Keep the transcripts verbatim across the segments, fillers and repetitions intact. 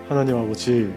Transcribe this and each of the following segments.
하나님 아버지,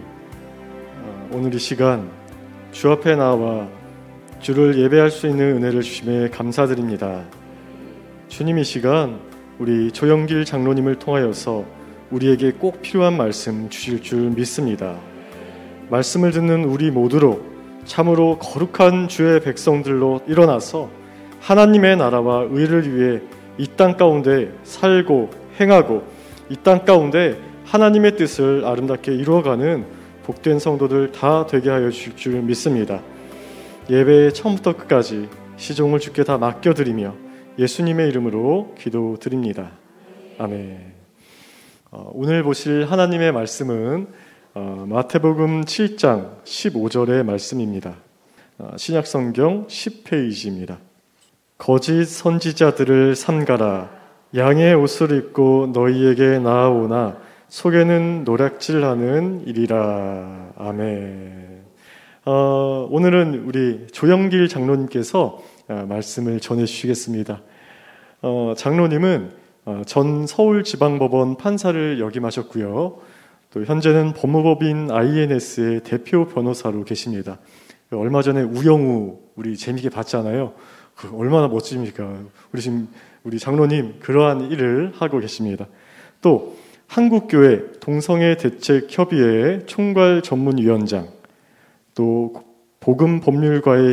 오늘 이 시간 주 앞에 나와 주를 예배할 수 있는 은혜를 주심에 감사드립니다. 주님, 이 시간 우리 조영길 장로님을 통하여서 우리에게 꼭 필요한 말씀 주실 줄 믿습니다. 말씀을 듣는 우리 모두로 참으로 거룩한 주의 백성들로 일어나서 하나님의 나라와 의를 위해 이 땅 가운데 살고 행하고 이 땅 가운데 하나님의 뜻을 아름답게 이루어가는 복된 성도들 다 되게 하여 주실 줄 믿습니다. 예배의 처음부터 끝까지 시종을 주께 다 맡겨드리며 예수님의 이름으로 기도드립니다. 아멘. 어, 오늘 보실 하나님의 말씀은 어, 마태복음 칠 장 십오 절의 말씀입니다. 어, 신약성경 십 페이지입니다. 거짓 선지자들을 삼가라. 양의 옷을 입고 너희에게 나아오나 속에는 노략질하는 일이라. 아멘. 어, 오늘은 우리 조영길 장로님께서 어, 말씀을 전해주시겠습니다. 어, 장로님은 어, 전 서울지방법원 판사를 역임하셨고요. 또 현재는 법무법인 아이엔에스의 대표 변호사로 계십니다. 얼마 전에 우영우 우리 재미있게 봤잖아요. 얼마나 멋집니까? 우리 지금 우리 장로님 그러한 일을 하고 계십니다. 또 한국교회 동성애대책협의회 총괄 전문위원장, 또 복음법률가의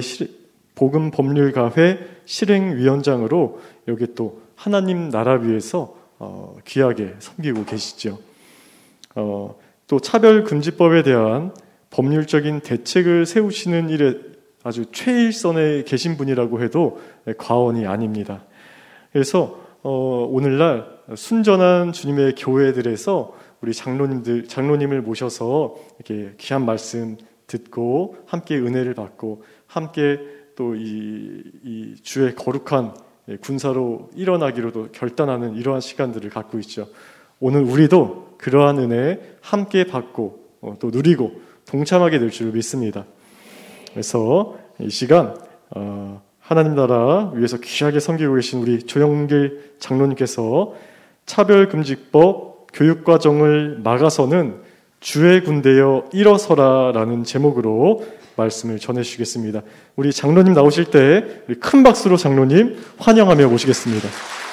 복음법률가회 실행위원장으로 여기 또 하나님 나라 위해서 어, 귀하게 섬기고 계시죠. 어, 또 차별금지법에 대한 법률적인 대책을 세우시는 일에 아주 최일선에 계신 분이라고 해도 과언이 아닙니다. 그래서 어, 오늘날 순전한 주님의 교회들에서 우리 장로님들, 장로님을 모셔서 이렇게 귀한 말씀 듣고 함께 은혜를 받고 함께 또 이 이 주의 거룩한 군사로 일어나기로도 결단하는 이러한 시간들을 갖고 있죠. 오늘 우리도 그러한 은혜 함께 받고 어, 또 누리고 동참하게 될 줄 믿습니다. 그래서 이 시간 어, 하나님 나라 위해서 귀하게 섬기고 계신 우리 조영길 장로님께서 차별금지법 교육과정을 막아서는 주의 군대여 일어서라 라는 제목으로 말씀을 전해주시겠습니다. 우리 장로님 나오실 때 큰 박수로 장로님 환영하며 모시겠습니다.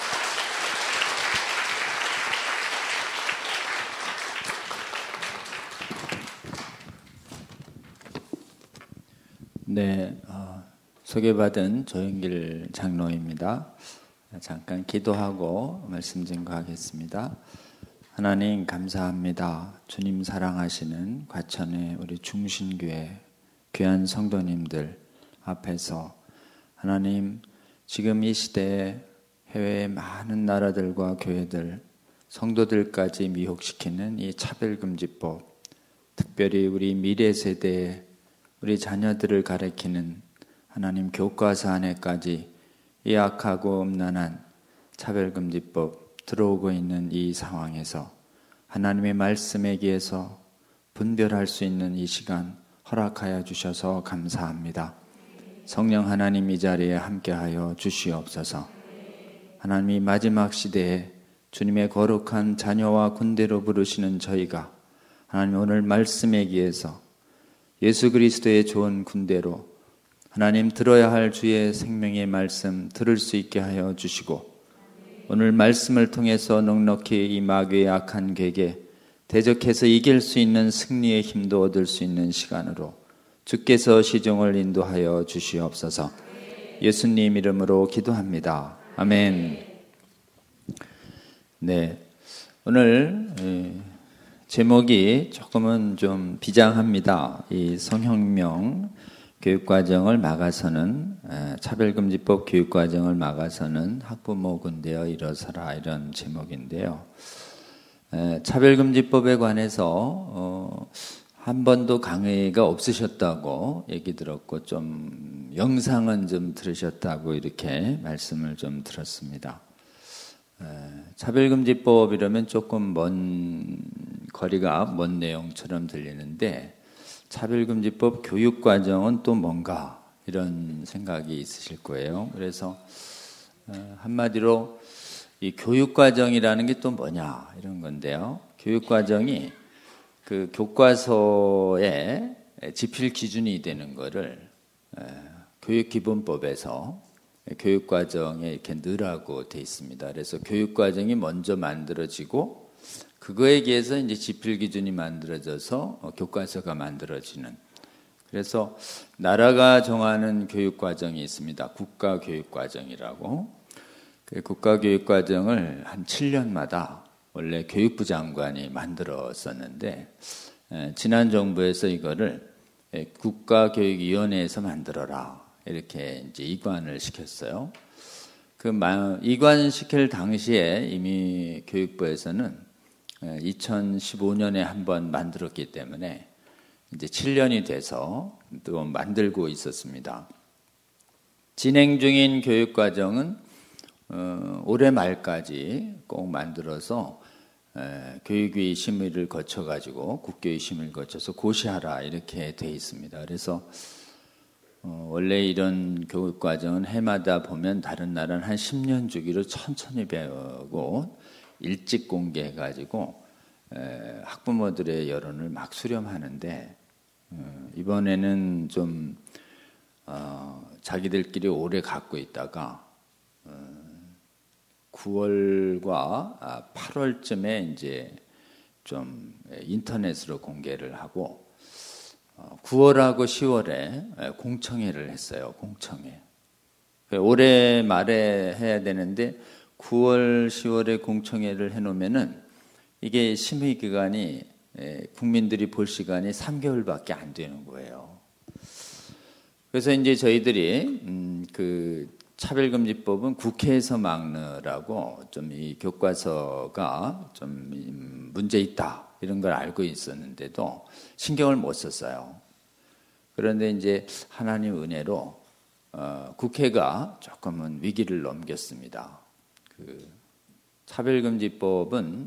네, 어, 소개받은 조영길 장로입니다. 잠깐 기도하고 말씀 증거하겠습니다. 하나님 감사합니다. 주님 사랑하시는 과천의 우리 중신교회 귀한 성도님들 앞에서 하나님 지금 이 시대에 해외의 많은 나라들과 교회들 성도들까지 미혹시키는 이 차별금지법, 특별히 우리 미래 세대에 우리 자녀들을 가리키는 하나님 교과서 안에까지 이 악하고 음란한 차별금지법 들어오고 있는 이 상황에서 하나님의 말씀에 기해서 분별할 수 있는 이 시간 허락하여 주셔서 감사합니다. 성령 하나님 이 자리에 함께하여 주시옵소서. 하나님이 마지막 시대에 주님의 거룩한 자녀와 군대로 부르시는 저희가 하나님 오늘 말씀에 기해서 예수 그리스도의 좋은 군대로 하나님 들어야 할 주의 생명의 말씀 들을 수 있게 하여 주시고 오늘 말씀을 통해서 넉넉히 이 마귀의 악한 궤에 대적해서 이길 수 있는 승리의 힘도 얻을 수 있는 시간으로 주께서 시종을 인도하여 주시옵소서. 예수님 이름으로 기도합니다. 아멘. 네, 오늘 제목이 조금은 좀 비장합니다. 이 성혁명 교육과정을 막아서는 차별금지법 교육과정을 막아서는 학부모 군대여 일어서라 이런 제목인데요. 차별금지법에 관해서 한 번도 강의가 없으셨다고 얘기 들었고 좀 영상은 좀 들으셨다고 이렇게 말씀을 좀 들었습니다. 차별금지법 이러면 조금 먼 거리가 먼 내용처럼 들리는데 차별금지법 교육과정은 또 뭔가 이런 생각이 있으실 거예요. 그래서 한마디로 이 교육과정이라는 게 또 뭐냐 이런 건데요. 교육과정이 그 교과서에 지필 기준이 되는 거를 교육기본법에서 교육과정에 이렇게 넣으라고 돼 있습니다. 그래서 교육과정이 먼저 만들어지고 그거에 의해서 이제 지필 기준이 만들어져서 교과서가 만들어지는. 그래서 나라가 정하는 교육과정이 있습니다. 국가교육과정이라고. 그 국가교육과정을 한 칠 년마다 원래 교육부 장관이 만들었었는데 지난 정부에서 이거를 국가교육위원회에서 만들어라 이렇게 이제 이관을 시켰어요. 그 이관시킬 당시에 이미 교육부에서는 이천십오 년에 한번 만들었기 때문에 이제 칠 년이 돼서 또 만들고 있었습니다. 진행 중인 교육과정은 어, 올해 말까지 꼭 만들어서 에, 교육위 심의를 거쳐가지고 국교위 심의를 거쳐서 고시하라 이렇게 돼 있습니다. 그래서 어, 원래 이런 교육과정은 해마다 보면 다른 나라는 한 십 년 주기로 천천히 배우고 일찍 공개해가지고 에, 학부모들의 여론을 막 수렴하는데 어, 이번에는 좀 어, 자기들끼리 오래 갖고 있다가 어, 구월과 팔월쯤에 이제 좀 인터넷으로 공개를 하고 구월하고 시월에 공청회를 했어요. 공청회. 올해 말에 해야 되는데 구월, 시월에 공청회를 해놓으면은 이게 심의 기간이 국민들이 볼 시간이 삼 개월밖에 안 되는 거예요. 그래서 이제 저희들이 음, 그 차별금지법은 국회에서 막느라고 좀 이 교과서가 좀 문제 있다 이런 걸 알고 있었는데도 신경을 못 썼어요. 그런데 이제 하나님 은혜로 어, 국회가 조금은 위기를 넘겼습니다. 그 차별금지법은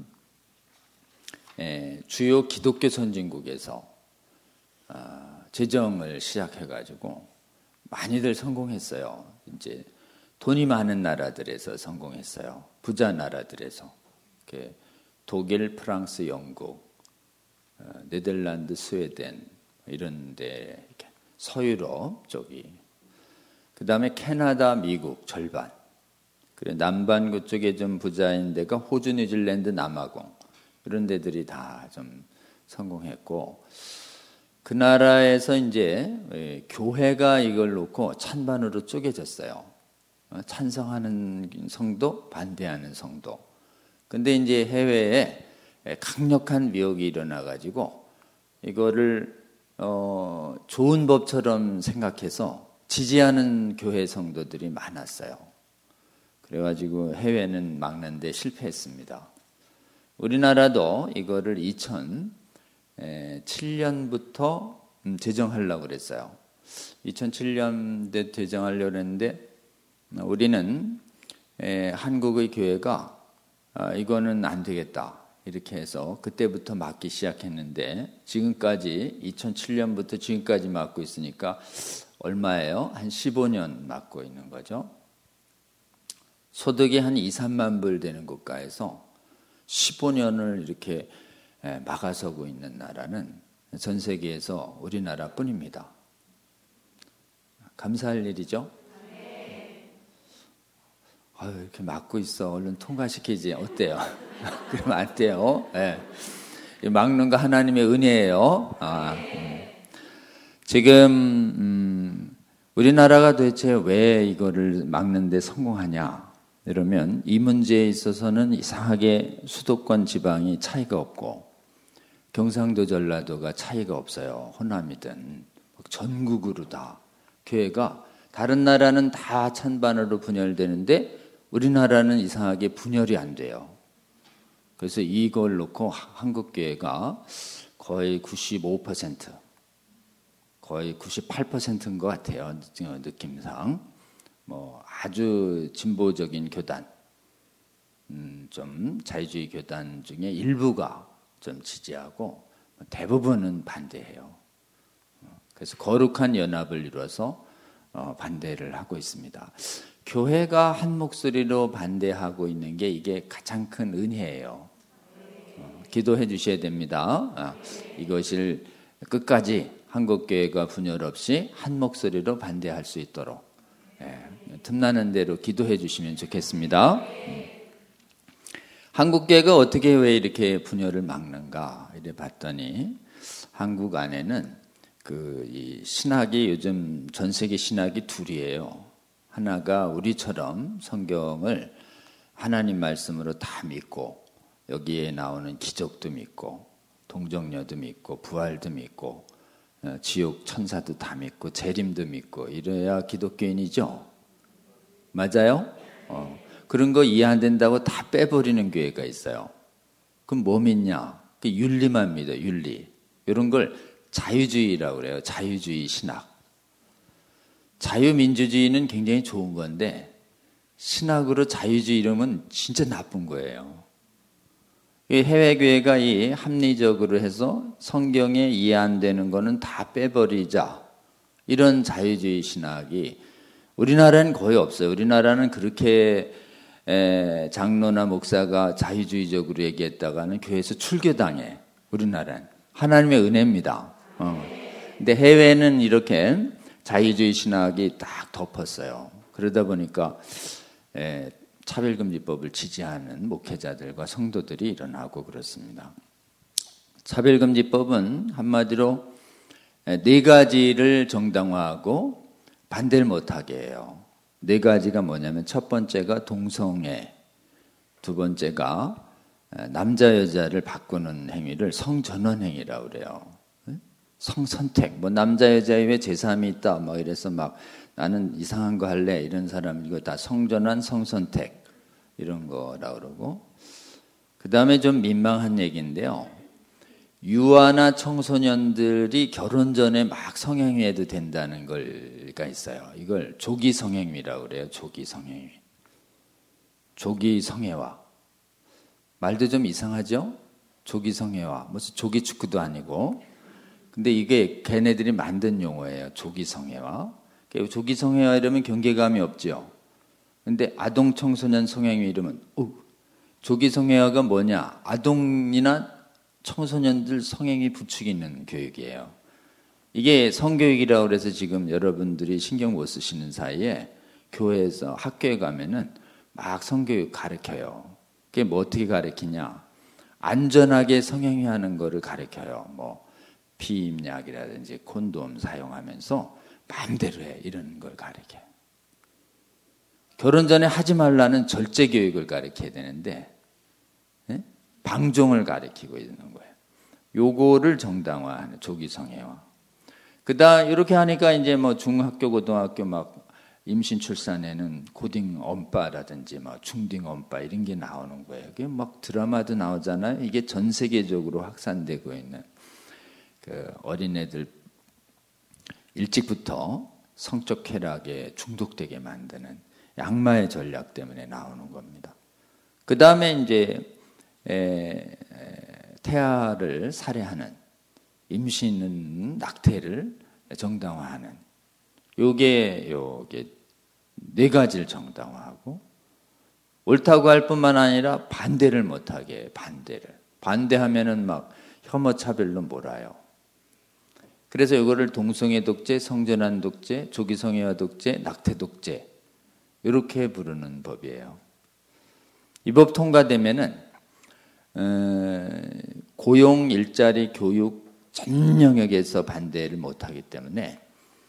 에, 주요 기독교 선진국에서 어, 제정을 시작해가지고 많이들 성공했어요. 이제 돈이 많은 나라들에서 성공했어요. 부자 나라들에서. 독일, 프랑스, 영국, 네덜란드, 스웨덴 이런 데 서유럽 쪽이. 그 다음에 캐나다, 미국 절반. 그래 남반 그쪽에 좀 부자인 데가 호주, 뉴질랜드, 남아공 이런 데들이 다 좀 성공했고 그 나라에서 이제 교회가 이걸 놓고 찬반으로 쪼개졌어요. 찬성하는 성도, 반대하는 성도. 근데 이제 해외에 강력한 미혹이 일어나가지고 이거를 어, 좋은 법처럼 생각해서 지지하는 교회 성도들이 많았어요. 그래가지고 해외는 막는데 실패했습니다. 우리나라도 이거를 이천칠 년부터 제정하려고 그랬어요. 이천칠 년대 제정하려고 했는데 우리는 에, 한국의 교회가 아, 이거는 안 되겠다 이렇게 해서 그때부터 막기 시작했는데 지금까지 이천칠 년부터 지금까지 막고 있으니까 얼마예요? 한 십오 년 막고 있는 거죠. 소득이 한 이, 삼만 불 되는 국가에서 십오 년을 이렇게 에, 막아서고 있는 나라는 전 세계에서 우리나라뿐입니다. 감사할 일이죠. 아유, 이렇게 막고 있어. 얼른 통과시키지. 어때요? 그러면 안 돼요. 네. 막는 거 하나님의 은혜예요. 아, 음. 지금 음, 우리나라가 도대체 왜 이거를 막는데 성공하냐? 이러면 이 문제에 있어서는 이상하게 수도권 지방이 차이가 없고 경상도 전라도가 차이가 없어요. 호남이든 전국으로 다 교회가 다른 나라는 다 찬반으로 분열되는데 우리나라는 이상하게 분열이 안 돼요. 그래서 이걸 놓고 한국교회가 거의 구십오 퍼센트, 거의 구십팔 퍼센트인 것 같아요. 느낌상. 뭐 아주 진보적인 교단, 음, 좀 자유주의 교단 중에 일부가 좀 지지하고 대부분은 반대해요. 그래서 거룩한 연합을 이루어서 반대를 하고 있습니다. 교회가 한 목소리로 반대하고 있는 게 이게 가장 큰 은혜예요. 기도해 주셔야 됩니다. 아, 이것을 끝까지 한국교회가 분열 없이 한 목소리로 반대할 수 있도록 예, 틈나는 대로 기도해 주시면 좋겠습니다. 음. 한국교회가 어떻게 왜 이렇게 분열을 막는가 이래 봤더니 한국 안에는 그 이 신학이 요즘 전 세계 신학이 둘이에요. 하나가 우리처럼 성경을 하나님 말씀으로 다 믿고 여기에 나오는 기적도 믿고 동정녀도 믿고 부활도 믿고 지옥 천사도 다 믿고 재림도 믿고 이래야 기독교인이죠. 맞아요? 어. 그런 거 이해 안 된다고 다 빼버리는 교회가 있어요. 그럼 뭐 믿냐? 그 윤리만 믿어, 윤리. 이런 걸 자유주의라고 그래요. 자유주의 신학. 자유민주주의는 굉장히 좋은 건데 신학으로 자유주의 이러면 진짜 나쁜 거예요. 해외교회가 이 합리적으로 해서 성경에 이해 안 되는 거는 다 빼버리자. 이런 자유주의 신학이 우리나라는 거의 없어요. 우리나라는 그렇게 에, 장로나 목사가 자유주의적으로 얘기했다가는 교회에서 출교당해. 우리나라는. 하나님의 은혜입니다. 어. 근데 해외는 이렇게 자유주의 신학이 딱 덮었어요. 그러다 보니까 에, 차별금지법을 지지하는 목회자들과 성도들이 일어나고 그렇습니다. 차별금지법은 한마디로 네 가지를 정당화하고 반대를 못하게 해요. 네 가지가 뭐냐면 첫 번째가 동성애, 두 번째가 남자 여자를 바꾸는 행위를 성전환 행위라고 그래요. 성선택, 뭐 남자 여자에 왜 제삼이 있다, 뭐 이래서 막 나는 이상한 거 할래 이런 사람 이거 다 성전환, 성선택 이런 거라고 그러고 그 다음에 좀 민망한 얘기인데요. 유아나 청소년들이 결혼 전에 막 성행위해도 된다는 걸가 있어요. 이걸 조기 성행위라고 그래요. 조기 성행위. 조기 성애화. 말도 좀 이상하죠? 조기 성애화. 무슨 조기 축구도 아니고. 근데 이게 걔네들이 만든 용어예요. 조기 성애화. 조기 성애화 이러면 경계감이 없죠. 근데 아동 청소년 성행위 이러면 어, 조기 성애화가 뭐냐? 아동이나 청소년들 성행위 부추기는 교육이에요. 이게 성교육이라고 해서 지금 여러분들이 신경 못 쓰시는 사이에 교회에서 학교에 가면은 막 성교육 가르쳐요. 그게 뭐 어떻게 가르치냐? 안전하게 성행위 하는 거를 가르쳐요. 뭐 피임약이라든지 콘돔 사용하면서 마음대로 해 이런 걸 가르쳐요. 결혼 전에 하지 말라는 절제 교육을 가르쳐야 되는데 예? 방종을 가르치고 있는 거예요. 요거를 정당화하는 조기 성애화. 그다음 이렇게 하니까 이제 뭐 중학교, 고등학교 막 임신 출산에는 고딩 엄빠라든지 막 중딩 엄빠 이런 게 나오는 거예요. 이게 막 드라마도 나오잖아요. 이게 전 세계적으로 확산되고 있는 그 어린애들 일찍부터 성적 쾌락에 중독되게 만드는 악마의 전략 때문에 나오는 겁니다. 그 다음에 이제 에, 태아를 살해하는 임신은 낙태를 정당화하는 요게 요게 네 가지를 정당화하고 옳다고 할 뿐만 아니라 반대를 못하게 반대를 반대하면은 막 혐오 차별로 몰아요. 그래서 이거를 동성애 독재, 성전환 독재, 조기 성애화 독재, 낙태 독재 이렇게 부르는 법이에요. 이 법 통과되면은 고용, 일자리, 교육 전 영역에서 반대를 못하기 때문에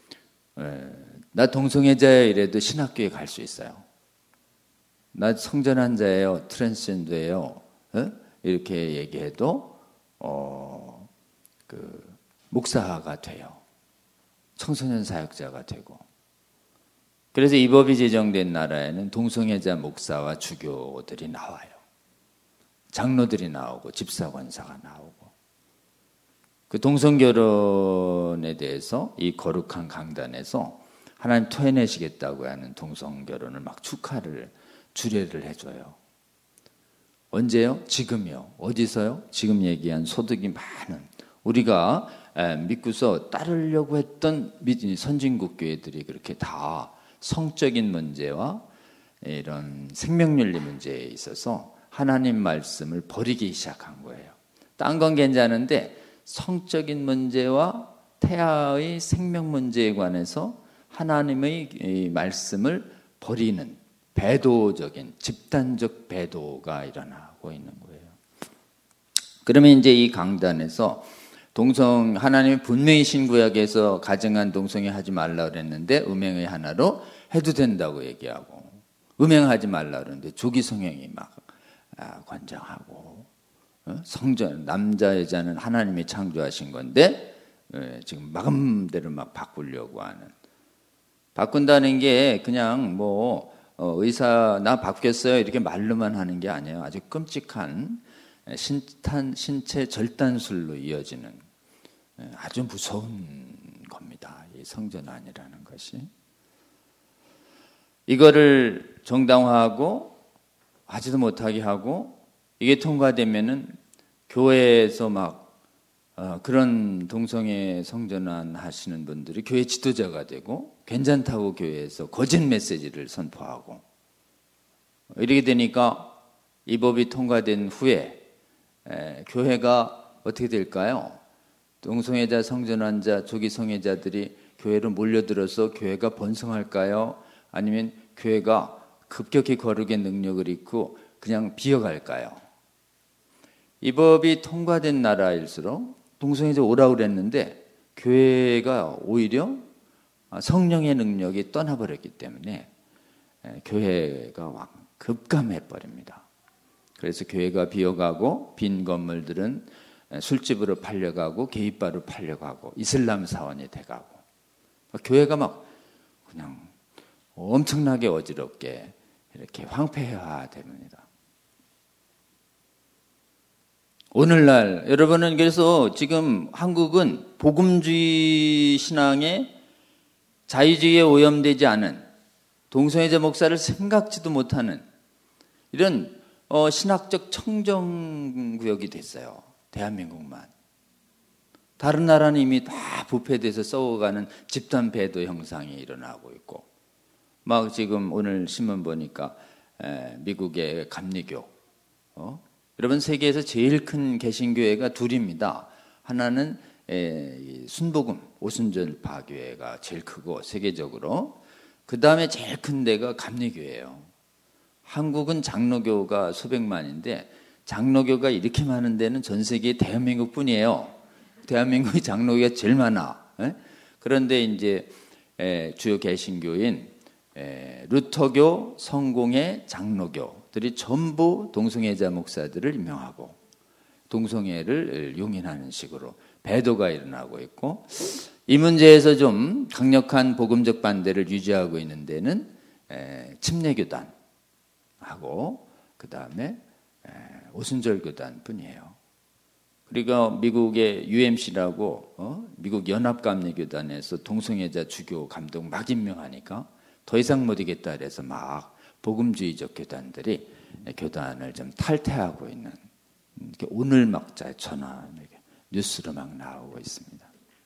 나 동성애자예요 이래도 신학교에 갈 수 있어요. 나 성전환자예요, 트랜스젠더예요 어? 이렇게 얘기해도 어, 그 목사가 돼요. 청소년 사역자가 되고. 그래서 이 법이 제정된 나라에는 동성애자 목사와 주교들이 나와요. 장로들이 나오고 집사 권사가 나오고 그 동성결혼에 대해서 이 거룩한 강단에서 하나님 토해내시겠다고 하는 동성결혼을 막 축하를 주례를 해줘요. 언제요? 지금이요. 어디서요? 지금 얘기한 소득이 많은 우리가 믿고서 따르려고 했던 선진국 교회들이 그렇게 다 성적인 문제와 이런 생명윤리 문제에 있어서 하나님 말씀을 버리기 시작한 거예요. 딴 건 괜찮은데 성적인 문제와 태아의 생명 문제에 관해서 하나님의 이 말씀을 버리는 배도적인 집단적 배도가 일어나고 있는 거예요. 그러면 이제 이 강단에서 동성 하나님이 분명히 신구약에서 가정한 동성애 하지 말라 그랬는데 음행의 하나로 해도 된다고 얘기하고 음행하지 말라 그러는데 조기 성행이 막 아, 관장하고 어? 성전 남자 여자는 하나님이 창조하신 건데 예, 지금 마음대로 막 바꾸려고 하는 바꾼다는 게 그냥 뭐 어, 의사 나 바뀌었어요 이렇게 말로만 하는 게 아니에요. 아주 끔찍한 신탄, 신체 절단술로 이어지는 아주 무서운 겁니다. 이 성전환이라는 것이. 이거를 정당화하고 하지도 못하게 하고 이게 통과되면은 교회에서 막 어, 그런 동성애 성전환 하시는 분들이 교회 지도자가 되고 괜찮다고 교회에서 거짓 메시지를 선포하고 이렇게 되니까 이 법이 통과된 후에 에, 교회가 어떻게 될까요? 동성애자, 성전환자, 조기 성애자들이 교회로 몰려들어서 교회가 번성할까요? 아니면 교회가 급격히 거룩의 능력을 잃고 그냥 비어갈까요? 이 법이 통과된 나라일수록 동성애자 오라고 그랬는데 교회가 오히려 성령의 능력이 떠나버렸기 때문에 교회가 급감해버립니다. 그래서 교회가 비어가고 빈 건물들은 술집으로 팔려가고 게이바로 팔려가고 이슬람 사원이 돼가고 교회가 막 그냥 엄청나게 어지럽게 이렇게 황폐화됩니다. 오늘날 여러분은 그래서 지금 한국은 복음주의 신앙에 자유주의에 오염되지 않은 동성애자 목사를 생각지도 못하는 이런 어, 신학적 청정구역이 됐어요. 대한민국만. 다른 나라는 이미 다 부패돼서 썩어가는 집단 배도 형상이 일어나고 있고 막 지금 오늘 신문 보니까 에, 미국의 감리교 어? 여러분 세계에서 제일 큰 개신교회가 둘입니다. 하나는 에, 순복음 오순절파 교회가 제일 크고 세계적으로 그 다음에 제일 큰 데가 감리교회예요. 한국은 장로교가 수백만인데 장로교가 이렇게 많은 데는 전 세계 대한민국뿐이에요. 대한민국이 장로교가 제일 많아. 에? 그런데 이제 에, 주요 개신교인 에, 루터교, 성공회, 장로교들이 전부 동성애자 목사들을 임명하고 동성애를 용인하는 식으로 배도가 일어나고 있고 이 문제에서 좀 강력한 복음적 반대를 유지하고 있는 데는 에, 침례교단 하고 그 다음에 오순절교단 뿐이에요. 그리고 미국의 유엠씨라고 어? 미국 연합감리교단에서 동성애자 주교 감독 막 임명하니까 더 이상 못 이겠다 그래서 막 복음주의적 교단들이 교단을 좀 탈퇴하고 있는 오늘 막 전화 뉴스로 막 나오고 있습니다.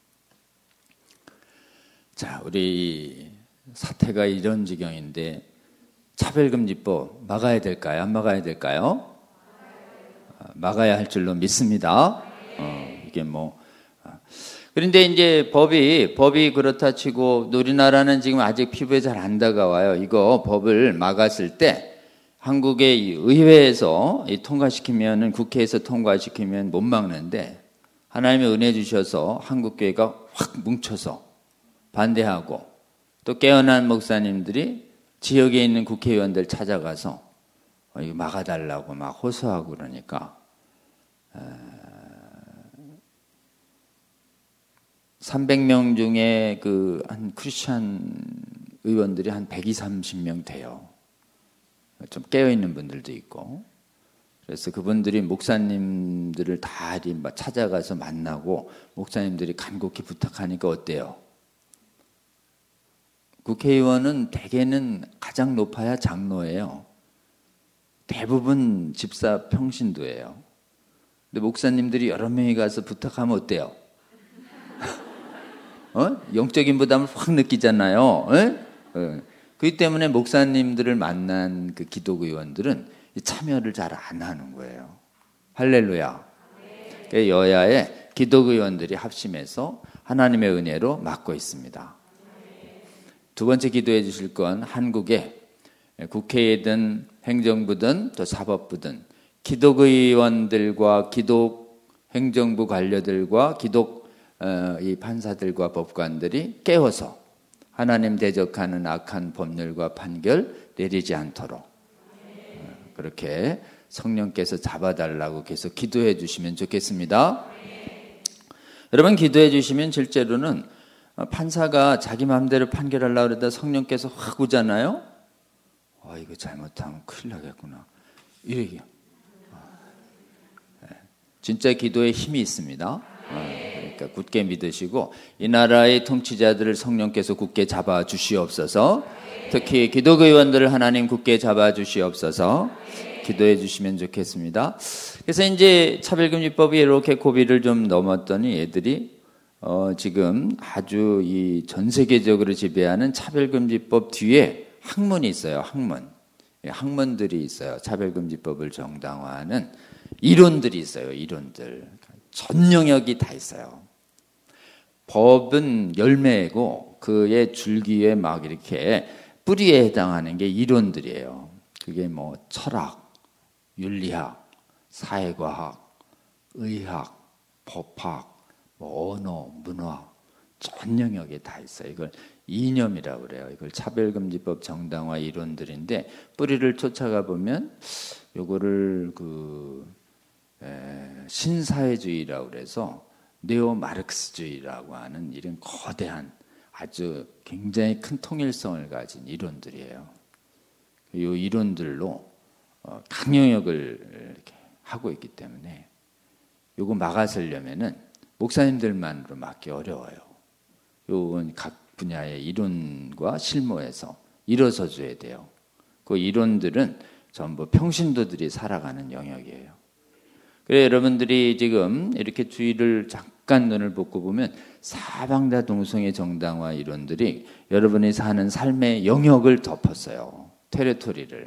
자, 우리 사태가 이런 지경인데 차별금지법 막아야 될까요? 안 막아야 될까요? 막아야 할 줄로 믿습니다. 어, 이게 뭐 그런데 이제 법이 법이 그렇다 치고 우리나라는 지금 아직 피부에 잘 안 다가와요. 이거 법을 막았을 때 한국의 의회에서 통과시키면은 국회에서 통과시키면 못 막는데 하나님의 은혜 주셔서 한국교회가 확 뭉쳐서 반대하고 또 깨어난 목사님들이 지역에 있는 국회의원들 찾아가서 이거 막아달라고 막 호소하고 그러니까 삼백 명 중에 그 한 크리스찬 의원들이 한 백이십 명 돼요. 좀 깨어있는 분들도 있고. 그래서 그분들이 목사님들을 다 찾아가서 만나고 목사님들이 간곡히 부탁하니까 어때요? 국회의원은 대개는 가장 높아야 장로예요. 대부분 집사 평신도예요. 근데 목사님들이 여러 명이 가서 부탁하면 어때요? 어? 영적인 부담을 확 느끼잖아요. 어? 그렇기 때문에 목사님들을 만난 그 기독의원들은 참여를 잘 안 하는 거예요. 할렐루야. 여야의 기독의원들이 합심해서 하나님의 은혜로 맡고 있습니다. 두 번째 기도해 주실 건 한국의 국회이든 행정부든 또 사법부든 기독의원들과 기독 행정부 관료들과 기독 어, 이 판사들과 법관들이 깨어서 하나님 대적하는 악한 법률과 판결 내리지 않도록 그렇게 성령께서 잡아달라고 계속 기도해 주시면 좋겠습니다. 여러분 기도해 주시면 실제로는 판사가 자기 마음대로 판결하려고 그러다 성령께서 확 오잖아요. 아, 이거 잘못하면 큰일 나겠구나. 이래요. 진짜 기도에 힘이 있습니다. 그러니까 굳게 믿으시고 이 나라의 통치자들을 성령께서 굳게 잡아 주시옵소서. 특히 기독의원들을 하나님 굳게 잡아 주시옵소서. 기도해 주시면 좋겠습니다. 그래서 이제 차별금지법이 이렇게 고비를 좀 넘었더니 애들이 어 지금 아주 이 전 세계적으로 지배하는 차별금지법 뒤에 학문이 있어요. 학문. 학문들이 있어요. 차별금지법을 정당화하는 이론들이 있어요. 이론들. 전 영역이 다 있어요. 법은 열매고 그의 줄기에 막 이렇게 뿌리에 해당하는 게 이론들이에요. 그게 뭐 철학, 윤리학, 사회과학, 의학, 법학, 뭐 언어, 문화 전 영역에 다 있어요. 이걸 이념이라고 그래요. 이걸 차별금지법 정당화 이론들인데 뿌리를 쫓아가 보면 요거를 그 에, 신사회주의라고 그래서 네오 마르크스주의라고 하는 이런 거대한 아주 굉장히 큰 통일성을 가진 이론들이에요. 이 이론들로 어, 강영역을 이렇게 하고 있기 때문에 요거 막아서려면은 목사님들만으로 막기 어려워요. 요건 각 분야의 이론과 실무에서 일어서 줘야 돼요. 그 이론들은 전부 평신도들이 살아가는 영역이에요. 그래서 여러분들이 지금 이렇게 주의를 잠깐 눈을 볶고 보면 사방다 동성애 정당화 이론들이 여러분이 사는 삶의 영역을 덮었어요. 테리토리를.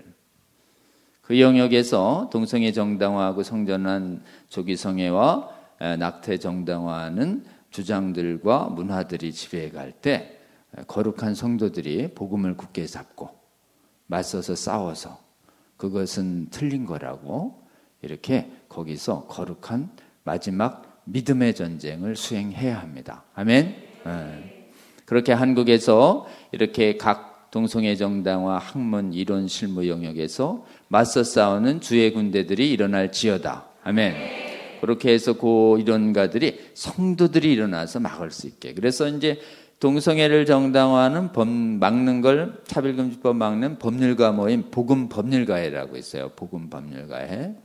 그 영역에서 동성애 정당화하고 성전환 조기성애와 낙태 정당화하는 주장들과 문화들이 지배해 갈 때 거룩한 성도들이 복음을 굳게 잡고 맞서서 싸워서 그것은 틀린 거라고 이렇게 거기서 거룩한 마지막 믿음의 전쟁을 수행해야 합니다. 아멘. 네. 그렇게 한국에서 이렇게 각 동성애 정당화 학문 이론 실무 영역에서 맞서 싸우는 주의 군대들이 일어날 지어다. 아멘. 그렇게 해서 그 이론가들이 성도들이 일어나서 막을 수 있게. 그래서 이제 동성애를 정당화하는 법 막는 걸 차별금지법 막는 법률가 모임 복음 법률가회라고 있어요. 복음 법률가회.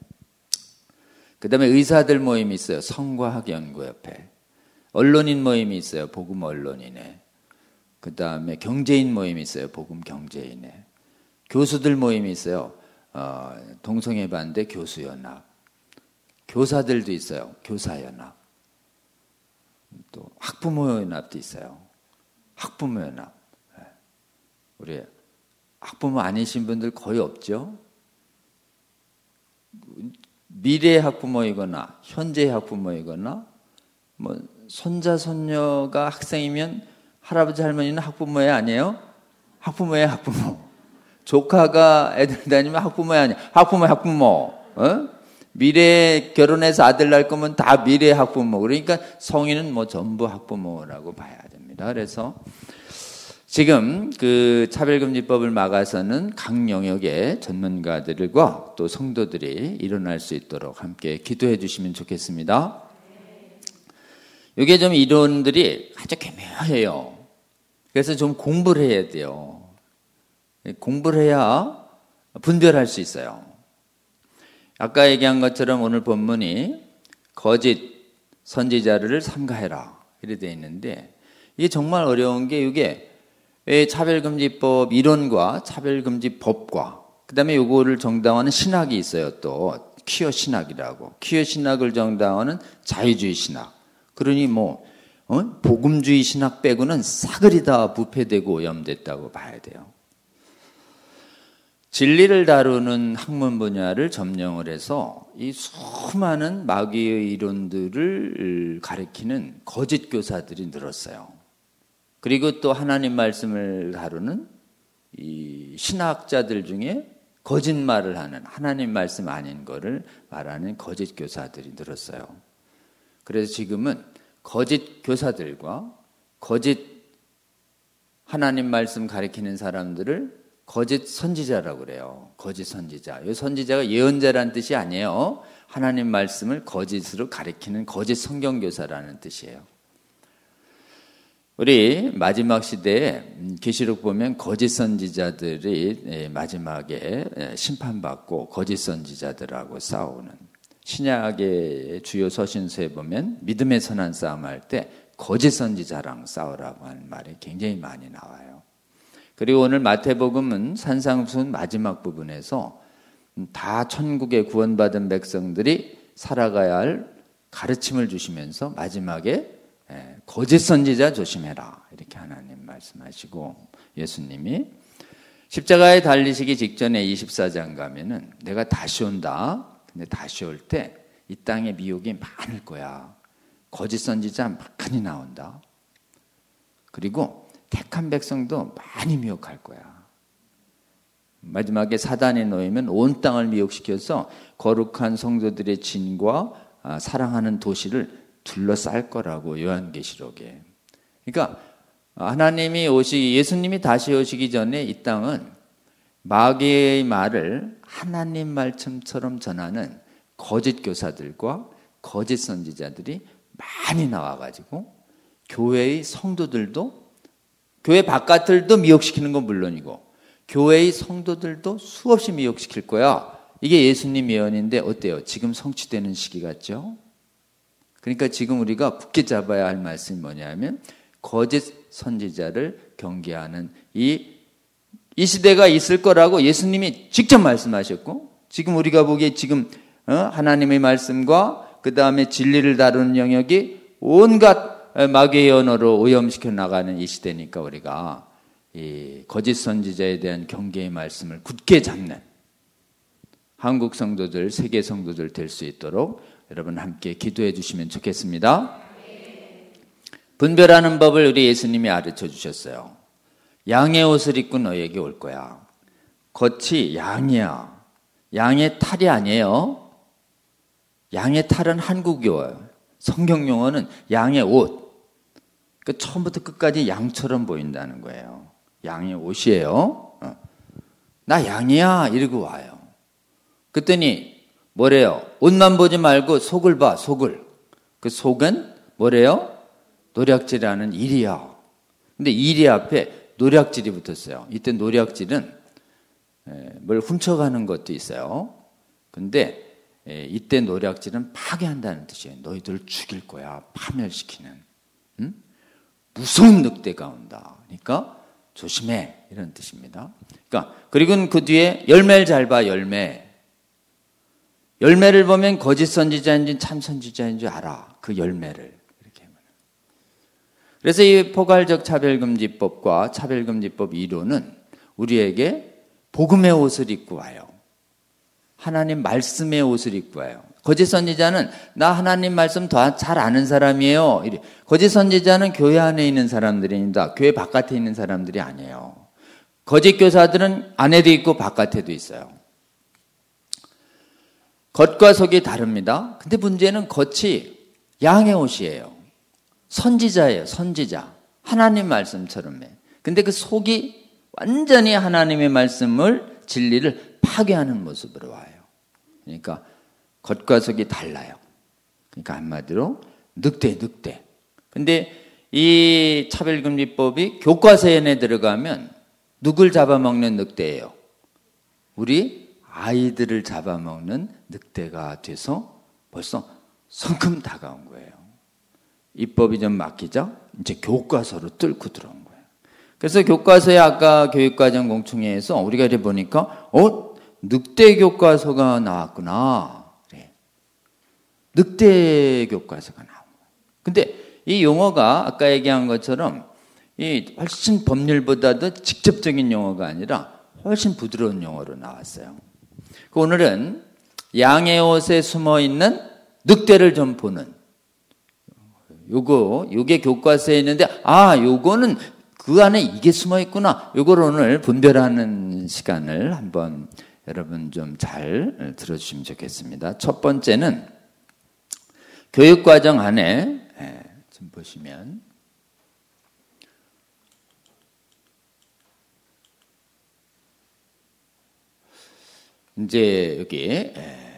그다음에 의사들 모임이 있어요. 성과학연구협회. 언론인 모임이 있어요. 복음 언론인회. 그다음에 경제인 모임이 있어요. 복음 경제인회. 교수들 모임이 있어요. 어, 동성애 반대 교수연합. 교사들도 있어요. 교사연합. 또 학부모연합도 있어요. 학부모연합. 우리 학부모 아니신 분들 거의 없죠? 미래 학부모이거나 현재 학부모이거나 뭐 손자 손녀가 학생이면 할아버지 할머니는 학부모야 아니에요? 학부모야 학부모. 조카가 애들 다니면 학부모야 아니에요? 학부모 학부모. 어? 미래 결혼해서 아들 낳을 거면 다 미래 학부모. 그러니까 성인은 뭐 전부 학부모라고 봐야 됩니다. 그래서 지금 그 차별금지법을 막아서는 각 영역의 전문가들과 또 성도들이 일어날 수 있도록 함께 기도해 주시면 좋겠습니다. 이게 좀 이론들이 아주 교묘해요. 그래서 좀 공부를 해야 돼요. 공부를 해야 분별할 수 있어요. 아까 얘기한 것처럼 오늘 본문이 거짓 선지자를 삼가해라 이렇게 되어 있는데 이게 정말 어려운 게 이게 차별금지법 이론과 차별금지법과 그 다음에 요거를 정당화하는 신학이 있어요. 또 퀴어 신학이라고. 퀴어 신학을 정당화하는 자유주의 신학. 그러니 뭐 어? 복음주의 신학 빼고는 싸그리 다 부패되고 오염됐다고 봐야 돼요. 진리를 다루는 학문 분야를 점령을 해서 이 수많은 마귀의 이론들을 가리키는 거짓 교사들이 늘었어요. 그리고 또 하나님 말씀을 다루는 이 신학자들 중에 거짓말을 하는, 하나님 말씀 아닌 거를 말하는 거짓 교사들이 늘었어요. 그래서 지금은 거짓 교사들과 거짓 하나님 말씀 가리키는 사람들을 거짓 선지자라고 그래요. 거짓 선지자. 이 선지자가 예언자라는 뜻이 아니에요. 하나님 말씀을 거짓으로 가리키는 거짓 성경교사라는 뜻이에요. 우리 마지막 시대에 계시록 보면 거짓 선지자들이 마지막에 심판받고 거짓 선지자들하고 싸우는, 신약의 주요 서신서에 보면 믿음의 선한 싸움 할 때 거짓 선지자랑 싸우라고 하는 말이 굉장히 많이 나와요. 그리고 오늘 마태복음은 산상수훈 마지막 부분에서 다 천국에 구원받은 백성들이 살아가야 할 가르침을 주시면서 마지막에 거짓 선지자 조심해라 이렇게 하나님 말씀하시고, 예수님이 십자가에 달리시기 직전에 이십사 장 가면은 내가 다시 온다. 근데 다시 올 때 이 땅에 미혹이 많을 거야. 거짓 선지자 많이 나온다. 그리고 택한 백성도 많이 미혹할 거야. 마지막에 사단이 놓이면 온 땅을 미혹시켜서 거룩한 성도들의 진과 사랑하는 도시를 둘러쌀 거라고 요한계시록에. 그러니까 하나님이 오시기, 예수님이 다시 오시기 전에 이 땅은 마귀의 말을 하나님 말씀처럼 전하는 거짓 교사들과 거짓 선지자들이 많이 나와가지고 교회의 성도들도, 교회 바깥들도 미혹시키는 건 물론이고 교회의 성도들도 수없이 미혹시킬 거야. 이게 예수님 예언인데 어때요? 지금 성취되는 시기 같죠? 그러니까 지금 우리가 굳게 잡아야 할 말씀이 뭐냐면 거짓 선지자를 경계하는 이, 이 시대가 있을 거라고 예수님이 직접 말씀하셨고, 지금 우리가 보기에 지금 어? 하나님의 말씀과 그 다음에 진리를 다루는 영역이 온갖 마귀의 언어로 오염시켜 나가는 이 시대니까 우리가 이 거짓 선지자에 대한 경계의 말씀을 굳게 잡는 한국 성도들, 세계 성도들 될 수 있도록 여러분 함께 기도해 주시면 좋겠습니다. 분별하는 법을 우리 예수님이 가르쳐 주셨어요. 양의 옷을 입고 너에게 올 거야. 겉이 양이야. 양의 탈이 아니에요. 양의 탈은 한국 용어예요. 성경 용어는 양의 옷. 그 처음부터 끝까지 양처럼 보인다는 거예요. 양의 옷이에요. 어. 나 양이야 이러고 와요. 그랬더니 뭐래요? 옷만 보지 말고 속을 봐. 속을. 그 속은 뭐래요? 노략질하는 일이야. 근데 일이 앞에 노략질이 붙었어요. 이때 노략질은 뭘 훔쳐가는 것도 있어요. 근데 이때 노략질은 파괴한다는 뜻이에요. 너희들을 죽일 거야. 파멸시키는. 응? 무서운 늑대가 온다. 그러니까 조심해. 이런 뜻입니다. 그러니까 그리고 그 뒤에 열매를 잘 봐. 열매. 열매를 보면 거짓 선지자인지 참 선지자인지 알아. 그 열매를. 이렇게 하면. 그래서 이 포괄적 차별금지법과 차별금지법 이론은 우리에게 복음의 옷을 입고 와요. 하나님 말씀의 옷을 입고 와요. 거짓 선지자는 나 하나님 말씀 더 잘 아는 사람이에요. 거짓 선지자는 교회 안에 있는 사람들입니다. 교회 바깥에 있는 사람들이 아니에요. 거짓 교사들은 안에도 있고 바깥에도 있어요. 겉과 속이 다릅니다. 근데 문제는 겉이 양의 옷이에요. 선지자예요. 선지자. 하나님 말씀처럼 해. 근데 그 속이 완전히 하나님의 말씀을, 진리를 파괴하는 모습으로 와요. 그러니까 겉과 속이 달라요. 그러니까 한마디로 늑대, 늑대. 근데 이 차별금지법이 교과서에 들어가면 누굴 잡아먹는 늑대예요? 우리 아이들을 잡아먹는 늑대가 돼서 벌써 성큼 다가온 거예요. 입법이 좀 막히죠? 이제 교과서로 뚫고 들어온 거예요. 그래서 교과서에 아까 교육과정 공청회에서 우리가 이래 보니까 어? 늑대 교과서가 나왔구나. 그래. 늑대 교과서가 나온 거예요. 근데 이 용어가 아까 얘기한 것처럼 이 훨씬 법률보다도 직접적인 용어가 아니라 훨씬 부드러운 용어로 나왔어요. 오늘은 양의 옷에 숨어 있는 늑대를 좀 보는, 요거, 요게 교과서에 있는데, 아, 요거는 그 안에 이게 숨어 있구나. 요걸 오늘 분별하는 시간을 한번 여러분 좀 잘 들어주시면 좋겠습니다. 첫 번째는 교육과정 안에, 예, 좀 보시면, 이제 여기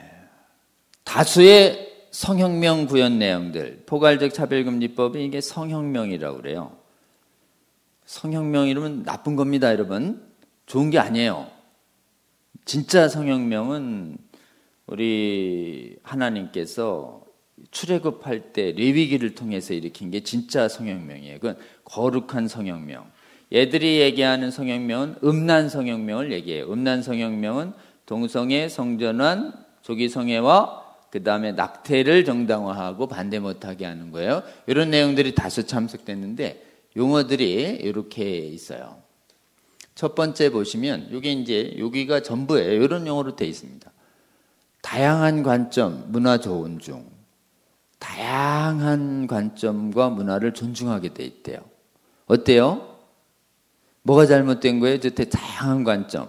다수의 성혁명 구현 내용들, 포괄적 차별금지법이 이게 성혁명이라고 그래요. 성혁명 이러면 나쁜 겁니다, 여러분. 좋은 게 아니에요. 진짜 성혁명은 우리 하나님께서 출애굽할 때 레위기를 통해서 일으킨 게 진짜 성혁명이에요. 그건 거룩한 성혁명. 얘들이 얘기하는 성혁명은 음란 성혁명을 얘기해요. 음란 성혁명은 동성애, 성전환, 조기성애와 그 다음에 낙태를 정당화하고 반대 못하게 하는 거예요. 이런 내용들이 다수 참석됐는데 용어들이 이렇게 있어요. 첫 번째 보시면 이게 이제 여기가 전부예요. 이런 용어로 되어 있습니다. 다양한 관점, 문화 존중. 다양한 관점과 문화를 존중하게 돼 있대요. 어때요? 뭐가 잘못된 거예요? 저때 다양한 관점.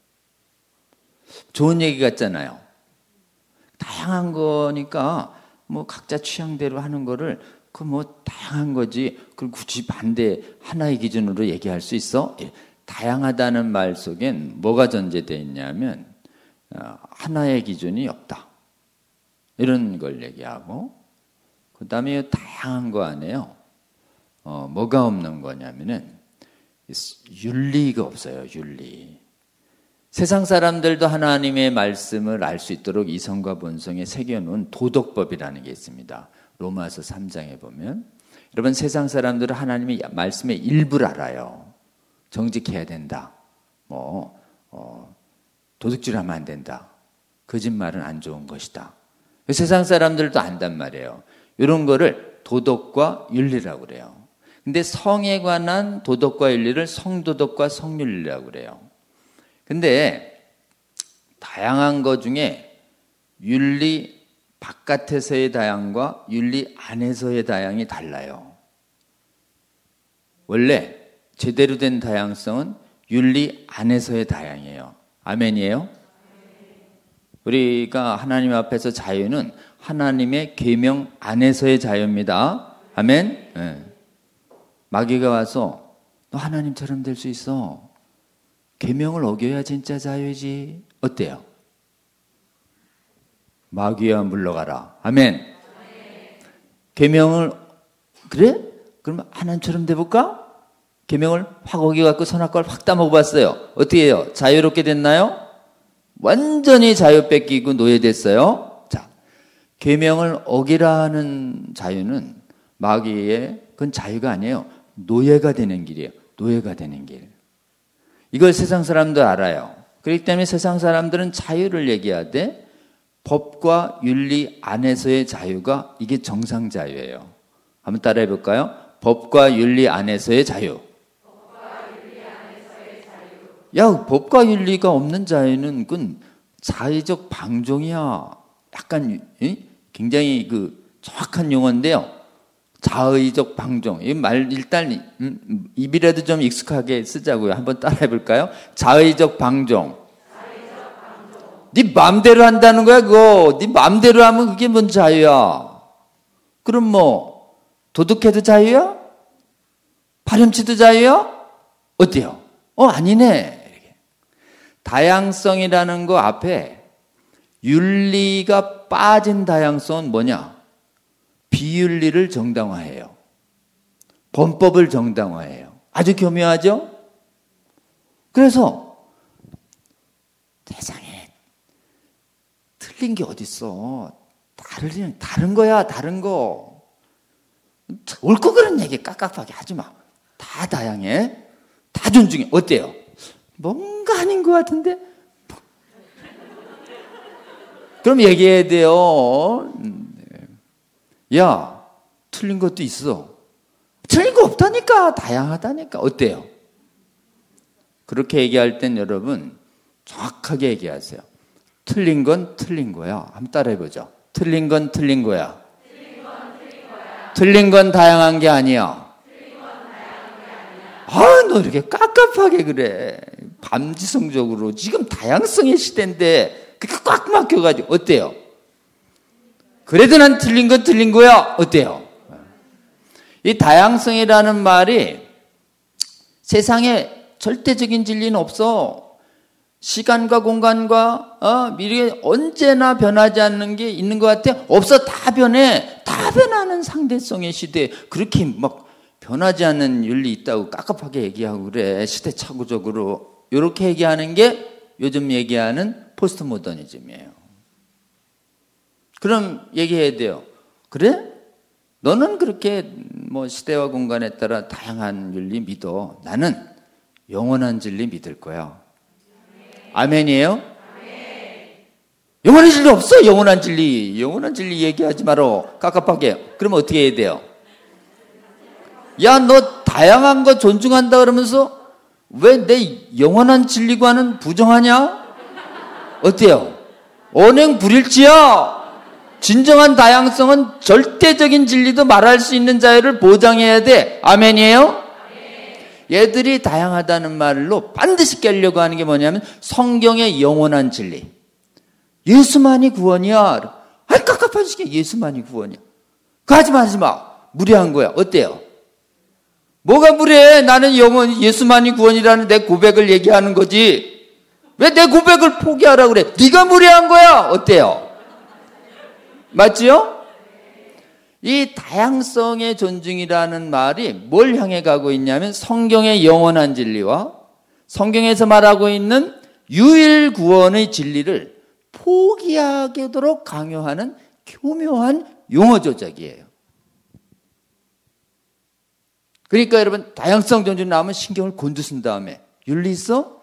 좋은 얘기 같잖아요. 다양한 거니까 뭐 각자 취향대로 하는 거를 그 뭐 다양한 거지. 그걸 굳이 반대 하나의 기준으로 얘기할 수 있어? 다양하다는 말 속엔 뭐가 전제되어 있냐면 하나의 기준이 없다. 이런 걸 얘기하고 그 다음에 다양한 거 안에요. 어, 뭐가 없는 거냐면은 윤리가 없어요. 윤리. 세상 사람들도 하나님의 말씀을 알 수 있도록 이성과 본성에 새겨놓은 도덕법이라는 게 있습니다. 로마서 삼 장에 보면 여러분 세상 사람들은 하나님의 말씀의 일부를 알아요. 정직해야 된다. 뭐 어, 도둑질하면 안 된다. 거짓말은 안 좋은 것이다. 세상 사람들도 안단 말이에요. 이런 거를 도덕과 윤리라고 그래요. 근데 성에 관한 도덕과 윤리를 성도덕과 성윤리라고 그래요. 근데 다양한 것 중에 윤리 바깥에서의 다양과 윤리 안에서의 다양이 달라요. 원래 제대로 된 다양성은 윤리 안에서의 다양이에요. 아멘이에요? 우리가 하나님 앞에서 자유는 하나님의 계명 안에서의 자유입니다. 아멘? 네. 마귀가 와서 너 하나님처럼 될 수 있어. 계명을 어겨야 진짜 자유지. 어때요? 마귀야 물러가라. 아멘. 계명을 그래? 그러면 하나님처럼 돼볼까? 계명을 확 어겨갖고 선악과를 확 따먹어봤어요. 어떻게 해요? 자유롭게 됐나요? 완전히 자유 뺏기고 노예됐어요. 자, 계명을 어기라는 자유는 마귀의 그건 자유가 아니에요. 노예가 되는 길이에요. 노예가 되는 길. 이걸 세상 사람도 알아요. 그렇기 때문에 세상 사람들은 자유를 얘기하되 법과 윤리 안에서의 자유가 이게 정상 자유예요. 한번 따라해 볼까요? 법과 윤리 안에서의 자유. 법과 윤리 안에서의 자유. 야, 법과 윤리가 없는 자유는 그건 자의적 방종이야. 약간 굉장히 그 정확한 용어인데요. 자의적 방종. 이 말 일단 음, 입이라도 좀 익숙하게 쓰자고요. 한번 따라해 볼까요? 자의적 방종. 자의적 방종. 네 마음대로 한다는 거야, 그거. 네 마음대로 하면 그게 뭔 자유야? 그럼 뭐 도둑해도 자유야? 파렴치도 자유야? 어때요? 어, 아니네. 이렇게. 다양성이라는 거 앞에 윤리가 빠진 다양성은 뭐냐? 비윤리를 정당화해요. 범법을 정당화해요. 아주 교묘하죠? 그래서 세상에 틀린 게 어딨어. 다른, 다른 거야, 다른 거. 옳고 그른 얘기 깝깝하게 하지 마. 다 다양해. 다 존중해. 어때요? 뭔가 아닌 것 같은데? 그럼 얘기해야 돼요. 야, 틀린 것도 있어. 틀린 거 없다니까. 다양하다니까. 어때요? 그렇게 얘기할 땐 여러분 정확하게 얘기하세요. 틀린 건 틀린 거야. 한번 따라해보죠. 틀린 건 틀린 거야. 틀린 건, 틀린 거야. 틀린 건 다양한 게 아니야. 틀린 건 다양한 게 아니야. 아, 너 이렇게 깝깝하게 그래. 밤지성적으로. 지금 다양성의 시대인데 그렇게 꽉 막혀가지고 어때요? 그래도 난 틀린 건 틀린 거야. 어때요? 이 다양성이라는 말이 세상에 절대적인 진리는 없어. 시간과 공간과 어, 미래에 언제나 변하지 않는 게 있는 것 같아? 없어. 다 변해. 다 변하는 상대성의 시대에 그렇게 막 변하지 않는 윤리 있다고 깝깝하게 얘기하고 그래. 시대착오적으로. 이렇게 얘기하는 게 요즘 얘기하는 포스트 모더니즘이에요. 그럼 얘기해야 돼요. 그래? 너는 그렇게 뭐 시대와 공간에 따라 다양한 윤리 믿어. 나는 영원한 진리 믿을 거야. 아멘이에요? 아멘. 영원한 진리 없어. 영원한 진리. 영원한 진리 얘기하지 마라. 깝깝하게. 그러면 어떻게 해야 돼요? 야, 너 다양한 거 존중한다 그러면서 왜 내 영원한 진리관은 부정하냐? 어때요? 언행 불일치야. 진정한 다양성은 절대적인 진리도 말할 수 있는 자유를 보장해야 돼. 아멘이에요? 아멘. 얘들이 다양하다는 말로 반드시 깨려고 하는 게 뭐냐면 성경의 영원한 진리. 예수만이 구원이야. 아이, 깝깝한 시기에 예수만이 구원이야. 그거 하지 마, 하지 마. 무례한 거야. 어때요? 뭐가 무례해? 나는 영원, 예수만이 구원이라는 내 고백을 얘기하는 거지. 왜 내 고백을 포기하라 그래? 네가 무례한 거야. 어때요? 맞지요? 이 다양성의 존중이라는 말이 뭘 향해 가고 있냐면 성경의 영원한 진리와 성경에서 말하고 있는 유일 구원의 진리를 포기하도록 강요하는 교묘한 용어 조작이에요. 그러니까 여러분 다양성 존중 나오면 신경을 곤두쓴 다음에 윤리 있어?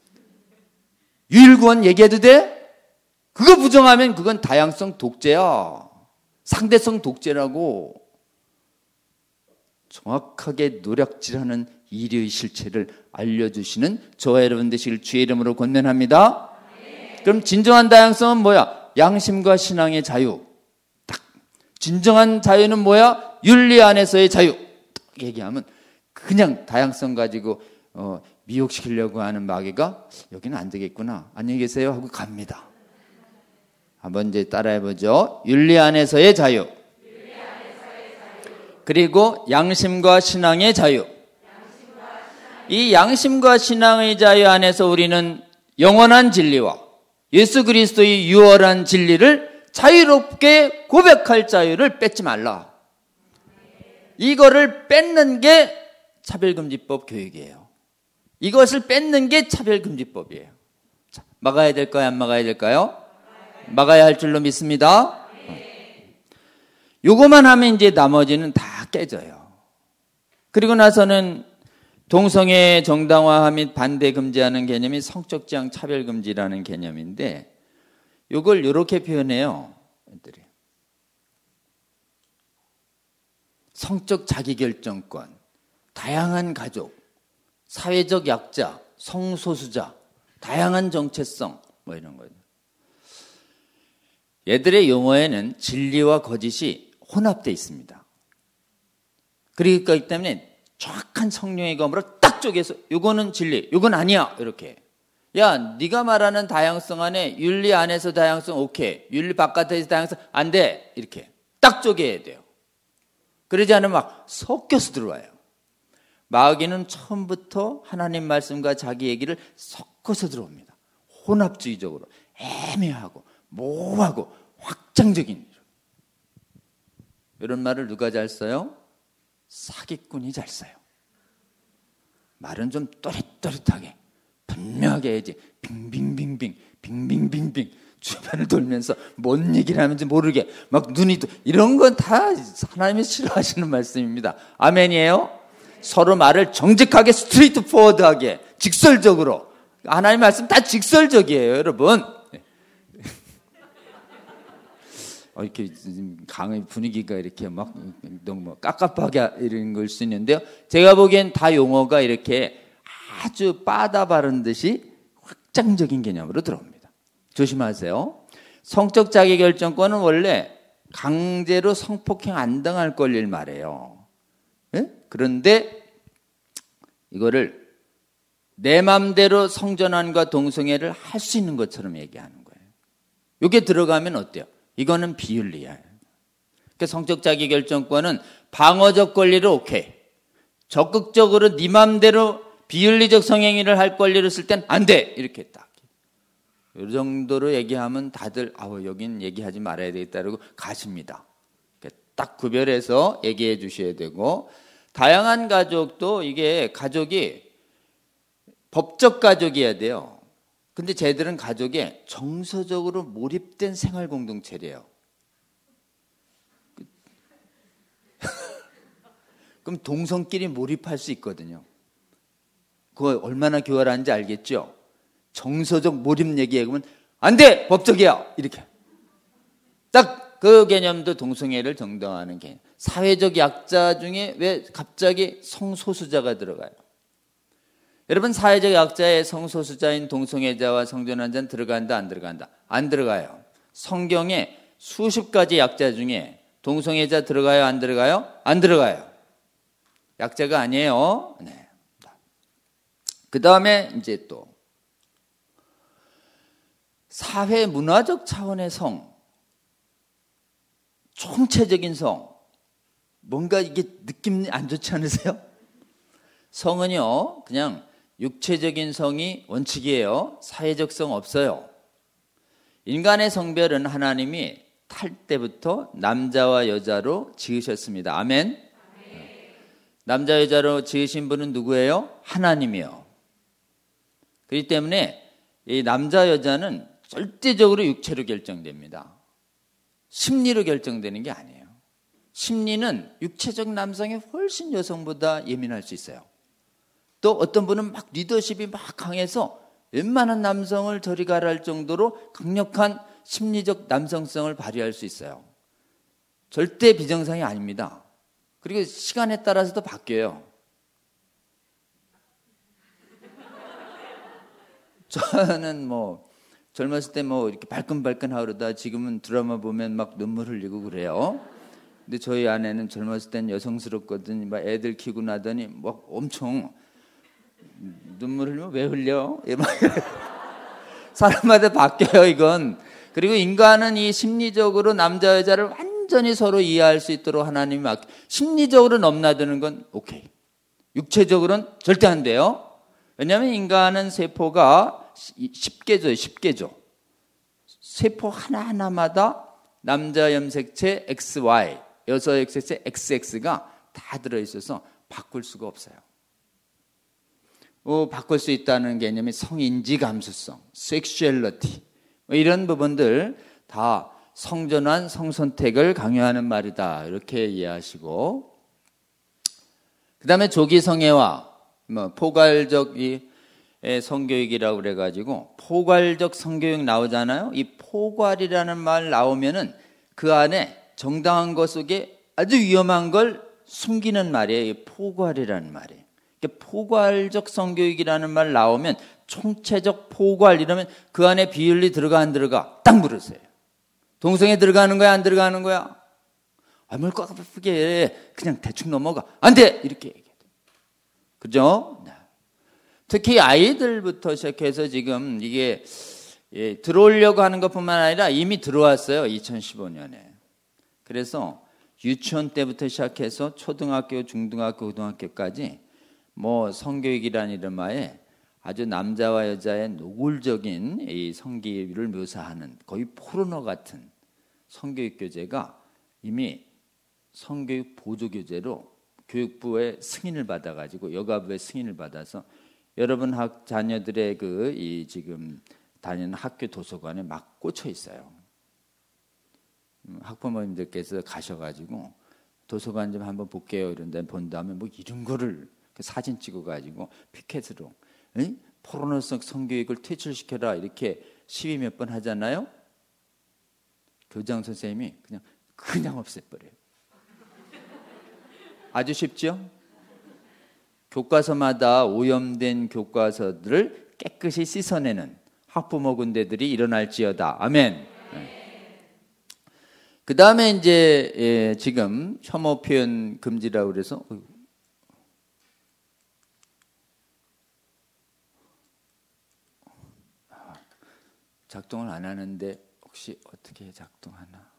유일 구원 얘기해도 돼? 그거 부정하면 그건 다양성 독재야. 상대성 독재라고. 정확하게 노력질하는 이류의 실체를 알려주시는 저와 여러분 되시길 주의 이름으로 권면합니다. 네. 그럼 진정한 다양성은 뭐야? 양심과 신앙의 자유. 딱. 진정한 자유는 뭐야? 윤리 안에서의 자유. 딱 얘기하면 그냥 다양성 가지고 어, 미혹시키려고 하는 마귀가 여기는 안 되겠구나. 안녕히 계세요 하고 갑니다. 한번 이제 따라해보죠. 윤리 안에서의 자유. 윤리 안에서의 자유. 그리고 양심과 신앙의 자유. 양심과 신앙의 이 양심과 신앙의 자유 안에서 우리는 영원한 진리와 예수 그리스도의 유월한 진리를 자유롭게 고백할 자유를 뺏지 말라. 이거를 뺏는 게 차별금지법 교육이에요. 이것을 뺏는 게 차별금지법이에요. 자, 막아야 될까요? 안 막아야 될까요? 막아야 할 줄로 믿습니다. 요거만 하면 이제 나머지는 다 깨져요. 그리고 나서는 동성애 정당화 및 반대 금지하는 개념이 성적 지향 차별 금지라는 개념인데 요걸 이렇게 표현해요. 애들이. 성적 자기결정권, 다양한 가족, 사회적 약자, 성소수자, 다양한 정체성 뭐 이런 거죠. 얘들의 용어에는 진리와 거짓이 혼합되어 있습니다. 그러기 때문에 정확한 성령의 검으로 딱 쪼개서 이거는 진리, 이건 아니야 이렇게. 야, 네가 말하는 다양성 안에 윤리 안에서 다양성 오케이, 윤리 바깥에서 다양성 안 돼 이렇게 딱 쪼개야 돼요. 그러지 않으면 막 섞여서 들어와요. 마귀는 처음부터 하나님 말씀과 자기 얘기를 섞어서 들어옵니다. 혼합주의적으로 애매하고 모호하고 확장적인 이런 말을 누가 잘 써요? 사기꾼이 잘 써요. 말은 좀 또렷또렷하게 분명하게 해야지. 빙빙빙빙 빙빙빙빙 주변을 돌면서 뭔 얘기를 하는지 모르게 막 눈이 이런 건 다 하나님이 싫어하시는 말씀입니다. 아멘이에요? 서로 말을 정직하게 스트레이트 포워드하게 직설적으로. 하나님 말씀 다 직설적이에요, 여러분. 어, 이렇게 강의 분위기가 이렇게 막 너무 깝깝하게 이런 걸 수 있는데요. 제가 보기엔 다 용어가 이렇게 아주 빠다 바른 듯이 확장적인 개념으로 들어옵니다. 조심하세요. 성적 자기결정권은 원래 강제로 성폭행 안 당할 권리를 말해요. 예? 그런데 이거를 내 맘대로 성전환과 동성애를 할 수 있는 것처럼 얘기하는 거예요. 이게 들어가면 어때요? 이거는 비윤리야. 그러니까 성적 자기결정권은 방어적 권리를 오케이. 적극적으로 네 맘대로 비윤리적 성행위를 할 권리를 쓸 땐 안 돼. 이렇게 딱. 이 정도로 얘기하면 다들 아우 여긴 얘기하지 말아야 되겠다 그러고 가십니다. 딱 구별해서 얘기해 주셔야 되고, 다양한 가족도 이게 가족이 법적 가족이어야 돼요. 근데 쟤들은 가족에 정서적으로 몰입된 생활 공동체래요. 그럼 동성끼리 몰입할 수 있거든요. 그거 얼마나 교활한지 알겠죠? 정서적 몰입 얘기하면 안 돼! 법적이야! 이렇게. 딱 그 개념도 동성애를 정당화하는 개념. 사회적 약자 중에 왜 갑자기 성소수자가 들어가요? 여러분, 사회적 약자의 성소수자인 동성애자와 성전환자는 들어간다, 안 들어간다? 안 들어가요. 성경에 수십 가지 약자 중에 동성애자 들어가요, 안 들어가요? 안 들어가요. 약자가 아니에요. 네. 그 다음에 이제 또 사회 문화적 차원의 성, 총체적인 성, 뭔가 이게 느낌이 안 좋지 않으세요? 성은요, 그냥 육체적인 성이 원칙이에요. 사회적 성 없어요. 인간의 성별은 하나님이 탈 때부터 남자와 여자로 지으셨습니다. 아멘? 아멘. 남자 여자로 지으신 분은 누구예요? 하나님이요. 그렇기 때문에 이 남자 여자는 절대적으로 육체로 결정됩니다. 심리로 결정되는 게 아니에요. 심리는 육체적 남성이 훨씬 여성보다 예민할 수 있어요. 또 어떤 분은 막 리더십이 막 강해서 웬만한 남성을 저리 가라 할 정도로 강력한 심리적 남성성을 발휘할 수 있어요. 절대 비정상이 아닙니다. 그리고 시간에 따라서도 바뀌어요. 저는 뭐 젊었을 때 뭐 이렇게 발끈발끈 하려다 지금은 드라마 보면 막 눈물 흘리고 그래요. 근데 저희 아내는 젊었을 땐 여성스럽거든요. 막 애들 키고 나더니 막 엄청 눈물 흘리면 왜 흘려? 사람마다 바뀌어요, 이건. 그리고 인간은 이 심리적으로 남자 여자를 완전히 서로 이해할 수 있도록 하나님이 막 심리적으로 넘나드는 건 오케이. 육체적으로는 절대 안 돼요. 왜냐하면 인간은 세포가 십 개죠, 십 개죠. 세포 하나하나마다 남자 염색체 엑스 와이, 여자 염색체 엑스 엑스가 다 들어있어서 바꿀 수가 없어요. 어, 바꿀 수 있다는 개념이 성인지 감수성, 섹슈얼리티, 이런 부분들 다 성전환, 성선택을 강요하는 말이다. 이렇게 이해하시고, 그 다음에 조기 성애와 뭐 포괄적 이 성교육이라고 그래가지고 포괄적 성교육 나오잖아요. 이 포괄이라는 말 나오면은 그 안에 정당한 것 속에 아주 위험한 걸 숨기는 말이에요. 이 포괄이라는 말이. 그러니까 포괄적 성교육이라는 말 나오면 총체적 포괄 이러면 그 안에 비윤리 들어가 안 들어가 딱 물으세요. 동성애 들어가는 거야 안 들어가는 거야? 아, 뭘 꽉 아프게 그냥 대충 넘어가. 안 돼! 이렇게 얘기해요. 그죠? 특히 아이들부터 시작해서 지금 이게 예, 들어오려고 하는 것뿐만 아니라 이미 들어왔어요. 이천십오 년에. 그래서 유치원 때부터 시작해서 초등학교, 중등학교, 고등학교까지 뭐 성교육이라는 이름하에 아주 남자와 여자의 노골적인 이 성기를 묘사하는 거의 포르노 같은 성교육 교재가 이미 성교육 보조 교재로 교육부의 승인을 받아가지고 여가부의 승인을 받아서 여러분 학 자녀들의 그 이 지금 다니는 학교 도서관에 막 꽂혀 있어요. 학부모님들께서 가셔가지고 도서관 좀 한번 볼게요. 이런데 본 다음에 뭐 이런 거를 사진 찍어가지고 피켓으로 에이? 포르노성 성교육을 퇴출시켜라 이렇게 시위 몇 번 하잖아요. 교장 선생님이 그냥 그냥 없애버려요. 아주 쉽죠? 교과서마다 오염된 교과서들을 깨끗이 씻어내는 학부모 군대들이 일어날지어다. 아멘. 네. 그 다음에 이제 예, 지금 혐오 표현 금지라고 그래서 작동을 안 하는데 혹시 어떻게 작동하나?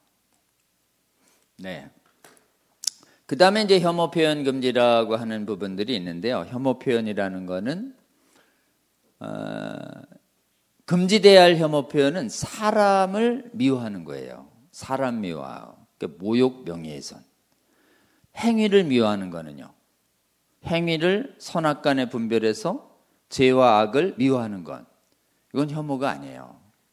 네. 그 다음에 이제 혐오 표현 금지라고 하는 부분들이 있는데요. 혐오 표현이라는 거는 어, 금지돼야 할 혐오 표현은 사람을 미워하는 거예요. 사람 미워하고 그러니까 모욕, 명예훼손. 행위를 미워하는 거는요. 행위를 선악간에 분별해서 죄와 악을 미워하는 건 이건 혐오가 아니에요.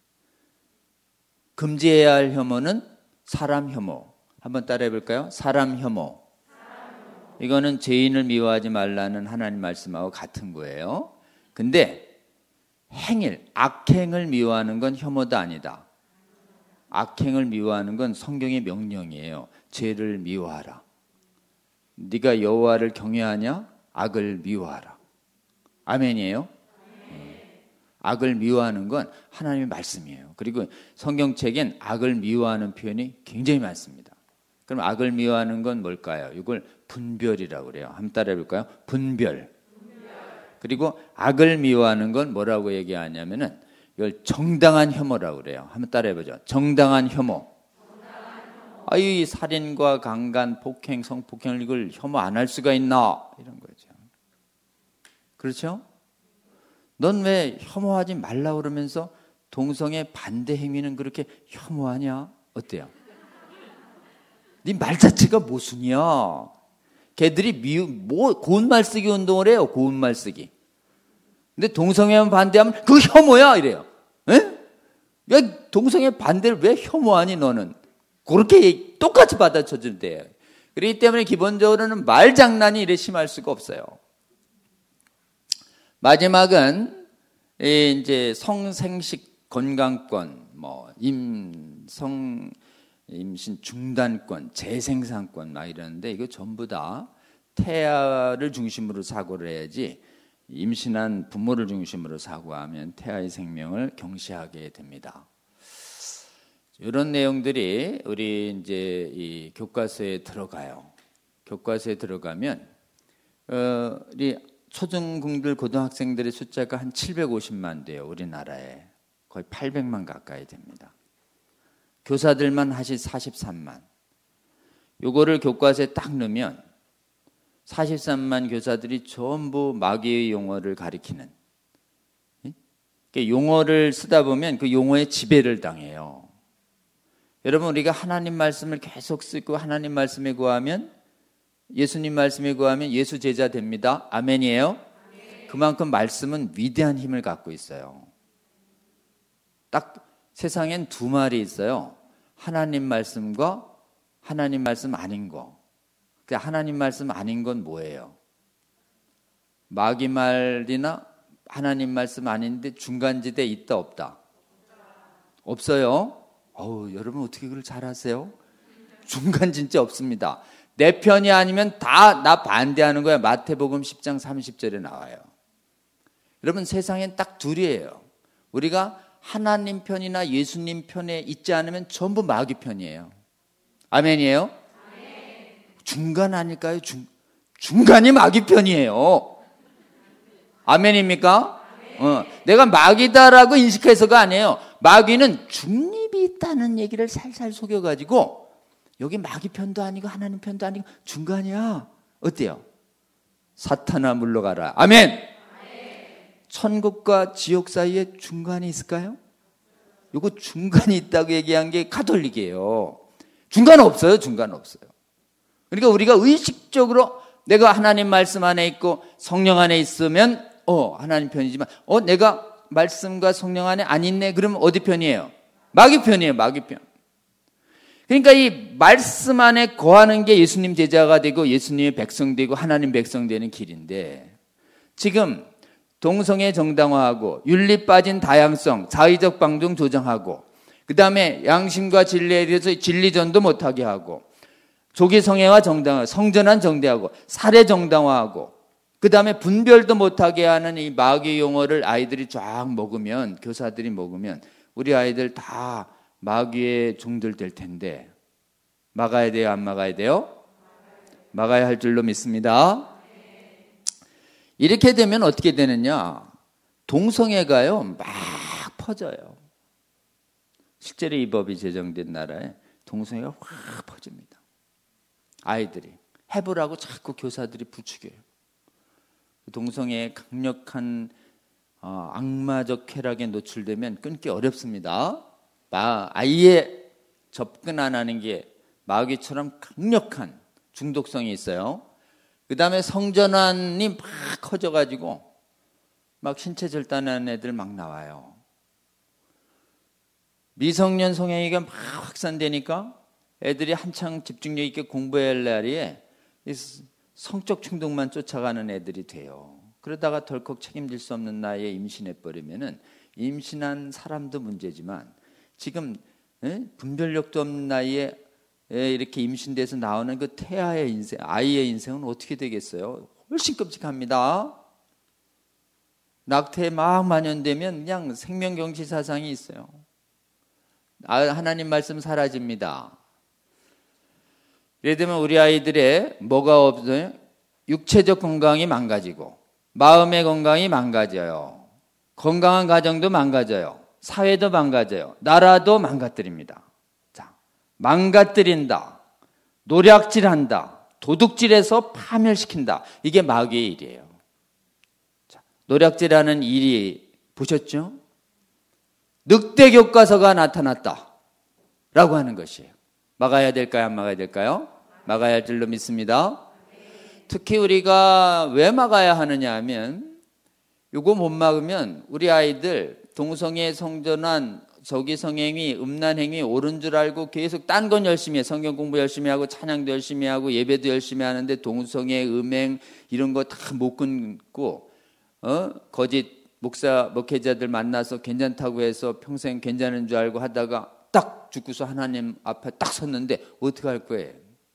금지해야 할 혐오는 사람 혐오. 한번 따라해 볼까요? 사람 혐오. 이거는 죄인을 미워하지 말라는 하나님 말씀하고 같은 거예요. 근데 행일, 악행을 미워하는 건 혐오도 아니다. 악행을 미워하는 건 성경의 명령이에요. 죄를 미워하라. 네가 여호와를 경외하냐? 악을 미워하라. 아멘이에요? 악을 미워하는 건 하나님의 말씀이에요. 그리고 성경책엔 악을 미워하는 표현이 굉장히 많습니다. 그럼 악을 미워하는 건 뭘까요? 이걸 분별이라고 그래요. 한번 따라해 볼까요? 분별. 분별. 그리고 악을 미워하는 건 뭐라고 얘기하냐면은 이걸 정당한 혐오라고 그래요. 한번 따라해 보죠. 정당한 혐오. 아유, 이 살인과 강간, 폭행, 성폭행을 이걸 혐오 안 할 수가 있나? 이런 거죠. 그렇죠? 넌 왜 혐오하지 말라 그러면서 동성애 반대 행위는 그렇게 혐오하냐? 어때요? 네 말 자체가 모순이야. 걔들이 미우, 뭐, 고운 말 쓰기 운동을 해요. 고운 말 쓰기. 근데 동성애만 반대하면 그거 혐오야 이래요. 에? 야, 동성애 반대를 왜 혐오하니 너는? 그렇게 똑같이 받아쳐주면 돼요. 그렇기 때문에 기본적으로는 말장난이 이래 심할 수가 없어요. 마지막은 이제 성생식 건강권, 뭐 임성 임신 중단권, 재생산권 막 이러는데 이거 전부 다 태아를 중심으로 사고를 해야지 임신한 부모를 중심으로 사고하면 태아의 생명을 경시하게 됩니다. 이런 내용들이 우리 이제 이 교과서에 들어가요. 교과서에 들어가면 어, 우리 초중공들 고등학생들의 숫자가 한 칠백오십만 돼요. 우리나라에 거의 팔백만 가까이 됩니다. 교사들만 하시 사십삼만. 요거를 교과서에 딱 넣으면 사십삼만 교사들이 전부 마귀의 용어를 가리키는, 용어를 쓰다 보면 그 용어에 지배를 당해요. 여러분, 우리가 하나님 말씀을 계속 쓰고 하나님 말씀에 구하면, 예수님 말씀에 구하면 예수 제자 됩니다. 아멘이에요? 아멘. 그만큼 말씀은 위대한 힘을 갖고 있어요. 딱 세상엔 두 말이 있어요. 하나님 말씀과 하나님 말씀 아닌 거. 하나님 말씀 아닌 건 뭐예요? 마귀 말이나 하나님 말씀 아닌데 중간지대에 있다 없다? 없어요. 어우, 여러분 어떻게 그걸 잘 아세요? 중간 진짜 없습니다. 내 편이 아니면 다 나 반대하는 거야. 마태복음 십 장 삼십 절에 나와요. 여러분, 세상엔 딱 둘이에요. 우리가 하나님 편이나 예수님 편에 있지 않으면 전부 마귀 편이에요. 아멘이에요? 아멘. 중간 아닐까요? 중, 중간이 마귀 편이에요. 아멘입니까? 아멘. 어, 내가 마귀다라고 인식해서가 아니에요. 마귀는 중립이 있다는 얘기를 살살 속여가지고 여기 마귀 편도 아니고 하나님 편도 아니고 중간이야. 어때요? 사탄아 물러가라. 아멘. 아멘. 천국과 지옥 사이에 중간이 있을까요? 이거 중간이 있다고 얘기한 게 가톨릭이에요. 중간 없어요. 중간 없어요. 그러니까 우리가 의식적으로 내가 하나님 말씀 안에 있고 성령 안에 있으면 어 하나님 편이지만 어 내가 말씀과 성령 안에 안 있네. 그러면 어디 편이에요? 마귀 편이에요. 마귀 편. 그러니까 이 말씀 안에 거하는 게 예수님 제자가 되고 예수님의 백성 되고 하나님 백성 되는 길인데, 지금 동성애 정당화하고 윤리 빠진 다양성, 사회적 방종 조정하고, 그 다음에 양심과 진리에 대해서 진리전도 못하게 하고, 조기 성애와 정당화, 성전환 정대하고, 살해 정당화하고, 그 그 다음에 분별도 못하게 하는 이 마귀 용어를 아이들이 쫙 먹으면, 교사들이 먹으면 우리 아이들 다 마귀의 종들 될 텐데 막아야 돼요, 안 막아야 돼요? 막아야 할 줄로 믿습니다. 이렇게 되면 어떻게 되느냐, 동성애가요 막 퍼져요. 실제로 이 법이 제정된 나라에 동성애가 확 퍼집니다. 아이들이 해보라고 자꾸 교사들이 부추겨요. 동성애의 강력한 어, 악마적 쾌락에 노출되면 끊기 어렵습니다. 마, 아예 접근 안 하는 게 마귀처럼 강력한 중독성이 있어요. 그 다음에 성전환이 막 커져가지고 막 신체 절단하는 애들 막 나와요. 미성년 성행위가 막 확산되니까 애들이 한창 집중력 있게 공부해야 할 날에 성적 충동만 쫓아가는 애들이 돼요. 그러다가 덜컥 책임질 수 없는 나이에 임신해버리면은 임신한 사람도 문제지만 지금 분별력도 없는 나이에 이렇게 임신돼서 나오는 그 태아의 인생, 아이의 인생은 어떻게 되겠어요? 훨씬 끔찍합니다. 낙태에 막 만연되면 그냥 생명경시 사상이 있어요. 하나님 말씀 사라집니다. 예를 들면 우리 아이들의 뭐가 없어요? 육체적 건강이 망가지고 마음의 건강이 망가져요. 건강한 가정도 망가져요. 사회도 망가져요. 나라도 망가뜨립니다. 자, 망가뜨린다, 노략질한다, 도둑질해서 파멸시킨다. 이게 마귀의 일이에요. 자, 노략질하는 일이 보셨죠? 늑대 교과서가 나타났다 라고 하는 것이에요. 막아야 될까요, 안 막아야 될까요? 막아야 할 줄로 믿습니다. 특히 우리가 왜 막아야 하느냐 하면, 이거 못 막으면 우리 아이들 동성애, 성전환, 저기성행위, 음란행위 옳은 줄 알고 계속 딴 건 열심히 해. 성경 공부 열심히 하고 찬양도 열심히 하고 예배도 열심히 하는데 동성애, 음행 이런 거 다 못 끊고 어? 거짓 목사, 목회자들 만나서 괜찮다고 해서 평생 괜찮은 줄 알고 하다가 딱 죽고서 하나님 앞에 딱 섰는데 어떻게 할 거예요?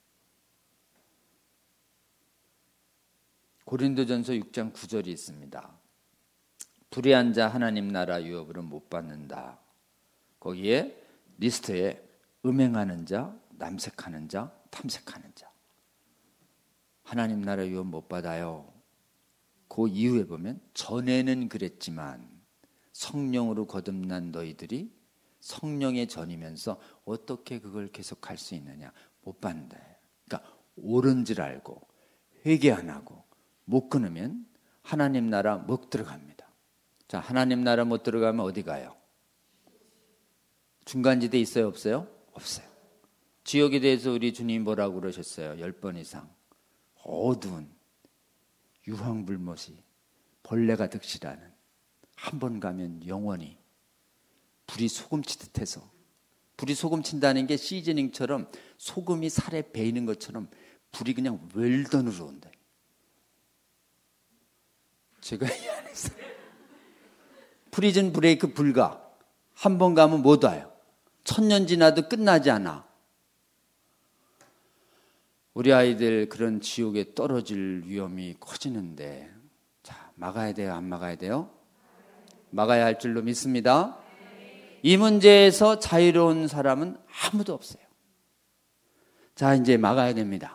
고린도전서 육 장 구 절이 있습니다. 불의한 자 하나님 나라 유업으로 못 받는다. 거기에 리스트에 음행하는 자, 남색하는 자, 탐색하는 자, 하나님 나라 유업 못 받아요. 그 이후에 보면 전에는 그랬지만 성령으로 거듭난 너희들이 성령에 전이면서 어떻게 그걸 계속할 수 있느냐, 못 받는다. 그러니까 옳은 줄 알고 회개 안 하고 못 끊으면 하나님 나라 못 들어갑니다. 자, 하나님 나라 못 들어가면 어디 가요? 중간지대 있어요, 없어요? 없어요. 지옥에 대해서 우리 주님 뭐라고 그러셨어요? 열 번 이상. 어두운 유황불못이 벌레가 득실하는, 한 번 가면 영원히 불이 소금 치듯 해서, 불이 소금 친다는 게 시즈닝처럼 소금이 살에 배이는 것처럼 불이 그냥 웰던으로 온다. 제가 이 안에서 프리즌 브레이크 불가 한 번 가면 못 와요. 천년 지나도 끝나지 않아. 우리 아이들 그런 지옥에 떨어질 위험이 커지는데, 자, 막아야 돼요, 안 막아야 돼요? 막아야 할 줄로 믿습니다. 이 문제에서 자유로운 사람은 아무도 없어요. 자, 이제 막아야 됩니다.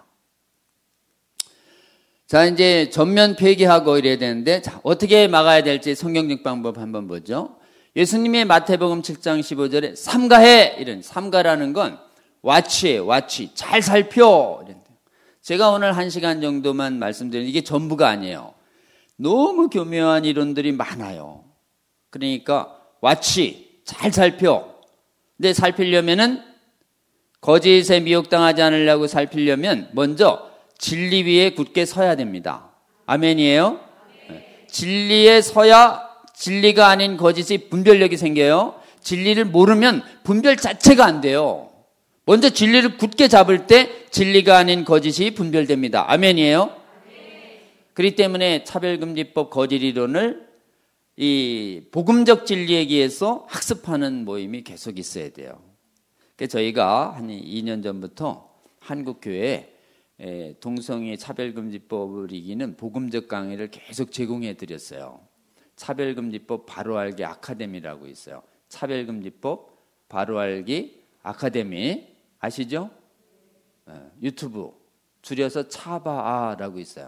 자, 이제 전면 폐기하고 이래야 되는데, 자, 어떻게 막아야 될지 성경적 방법 한번 보죠. 예수님의 마태복음 칠 장 십오 절에 삼가해, 이런, 삼가라는 건 watch예요, watch. 잘 살펴. 이런. 제가 오늘 한 시간 정도만 말씀드리는 이게 전부가 아니에요. 너무 교묘한 이론들이 많아요. 그러니까 watch, 잘 살펴. 근데 살피려면은 거짓에 미혹당하지 않으려고 살피려면 먼저 진리 위에 굳게 서야 됩니다. 아멘이에요? 네. 진리에 서야 진리가 아닌 거짓이 분별력이 생겨요. 진리를 모르면 분별 자체가 안 돼요. 먼저 진리를 굳게 잡을 때 진리가 아닌 거짓이 분별됩니다. 아멘이에요? 그렇기 때문에 차별금지법 거짓이론을 이 복음적 진리에 의해서 학습하는 모임이 계속 있어야 돼요. 그래서 저희가 한 이 년 전부터 한국교회에 동성애 차별금지법을 이기는 복음적 강의를 계속 제공해 드렸어요. 차별금지법 바로 알기 아카데미라고 있어요. 차별금지법 바로 알기 아카데미 아시죠? 유튜브 줄여서 차바아라고 있어요.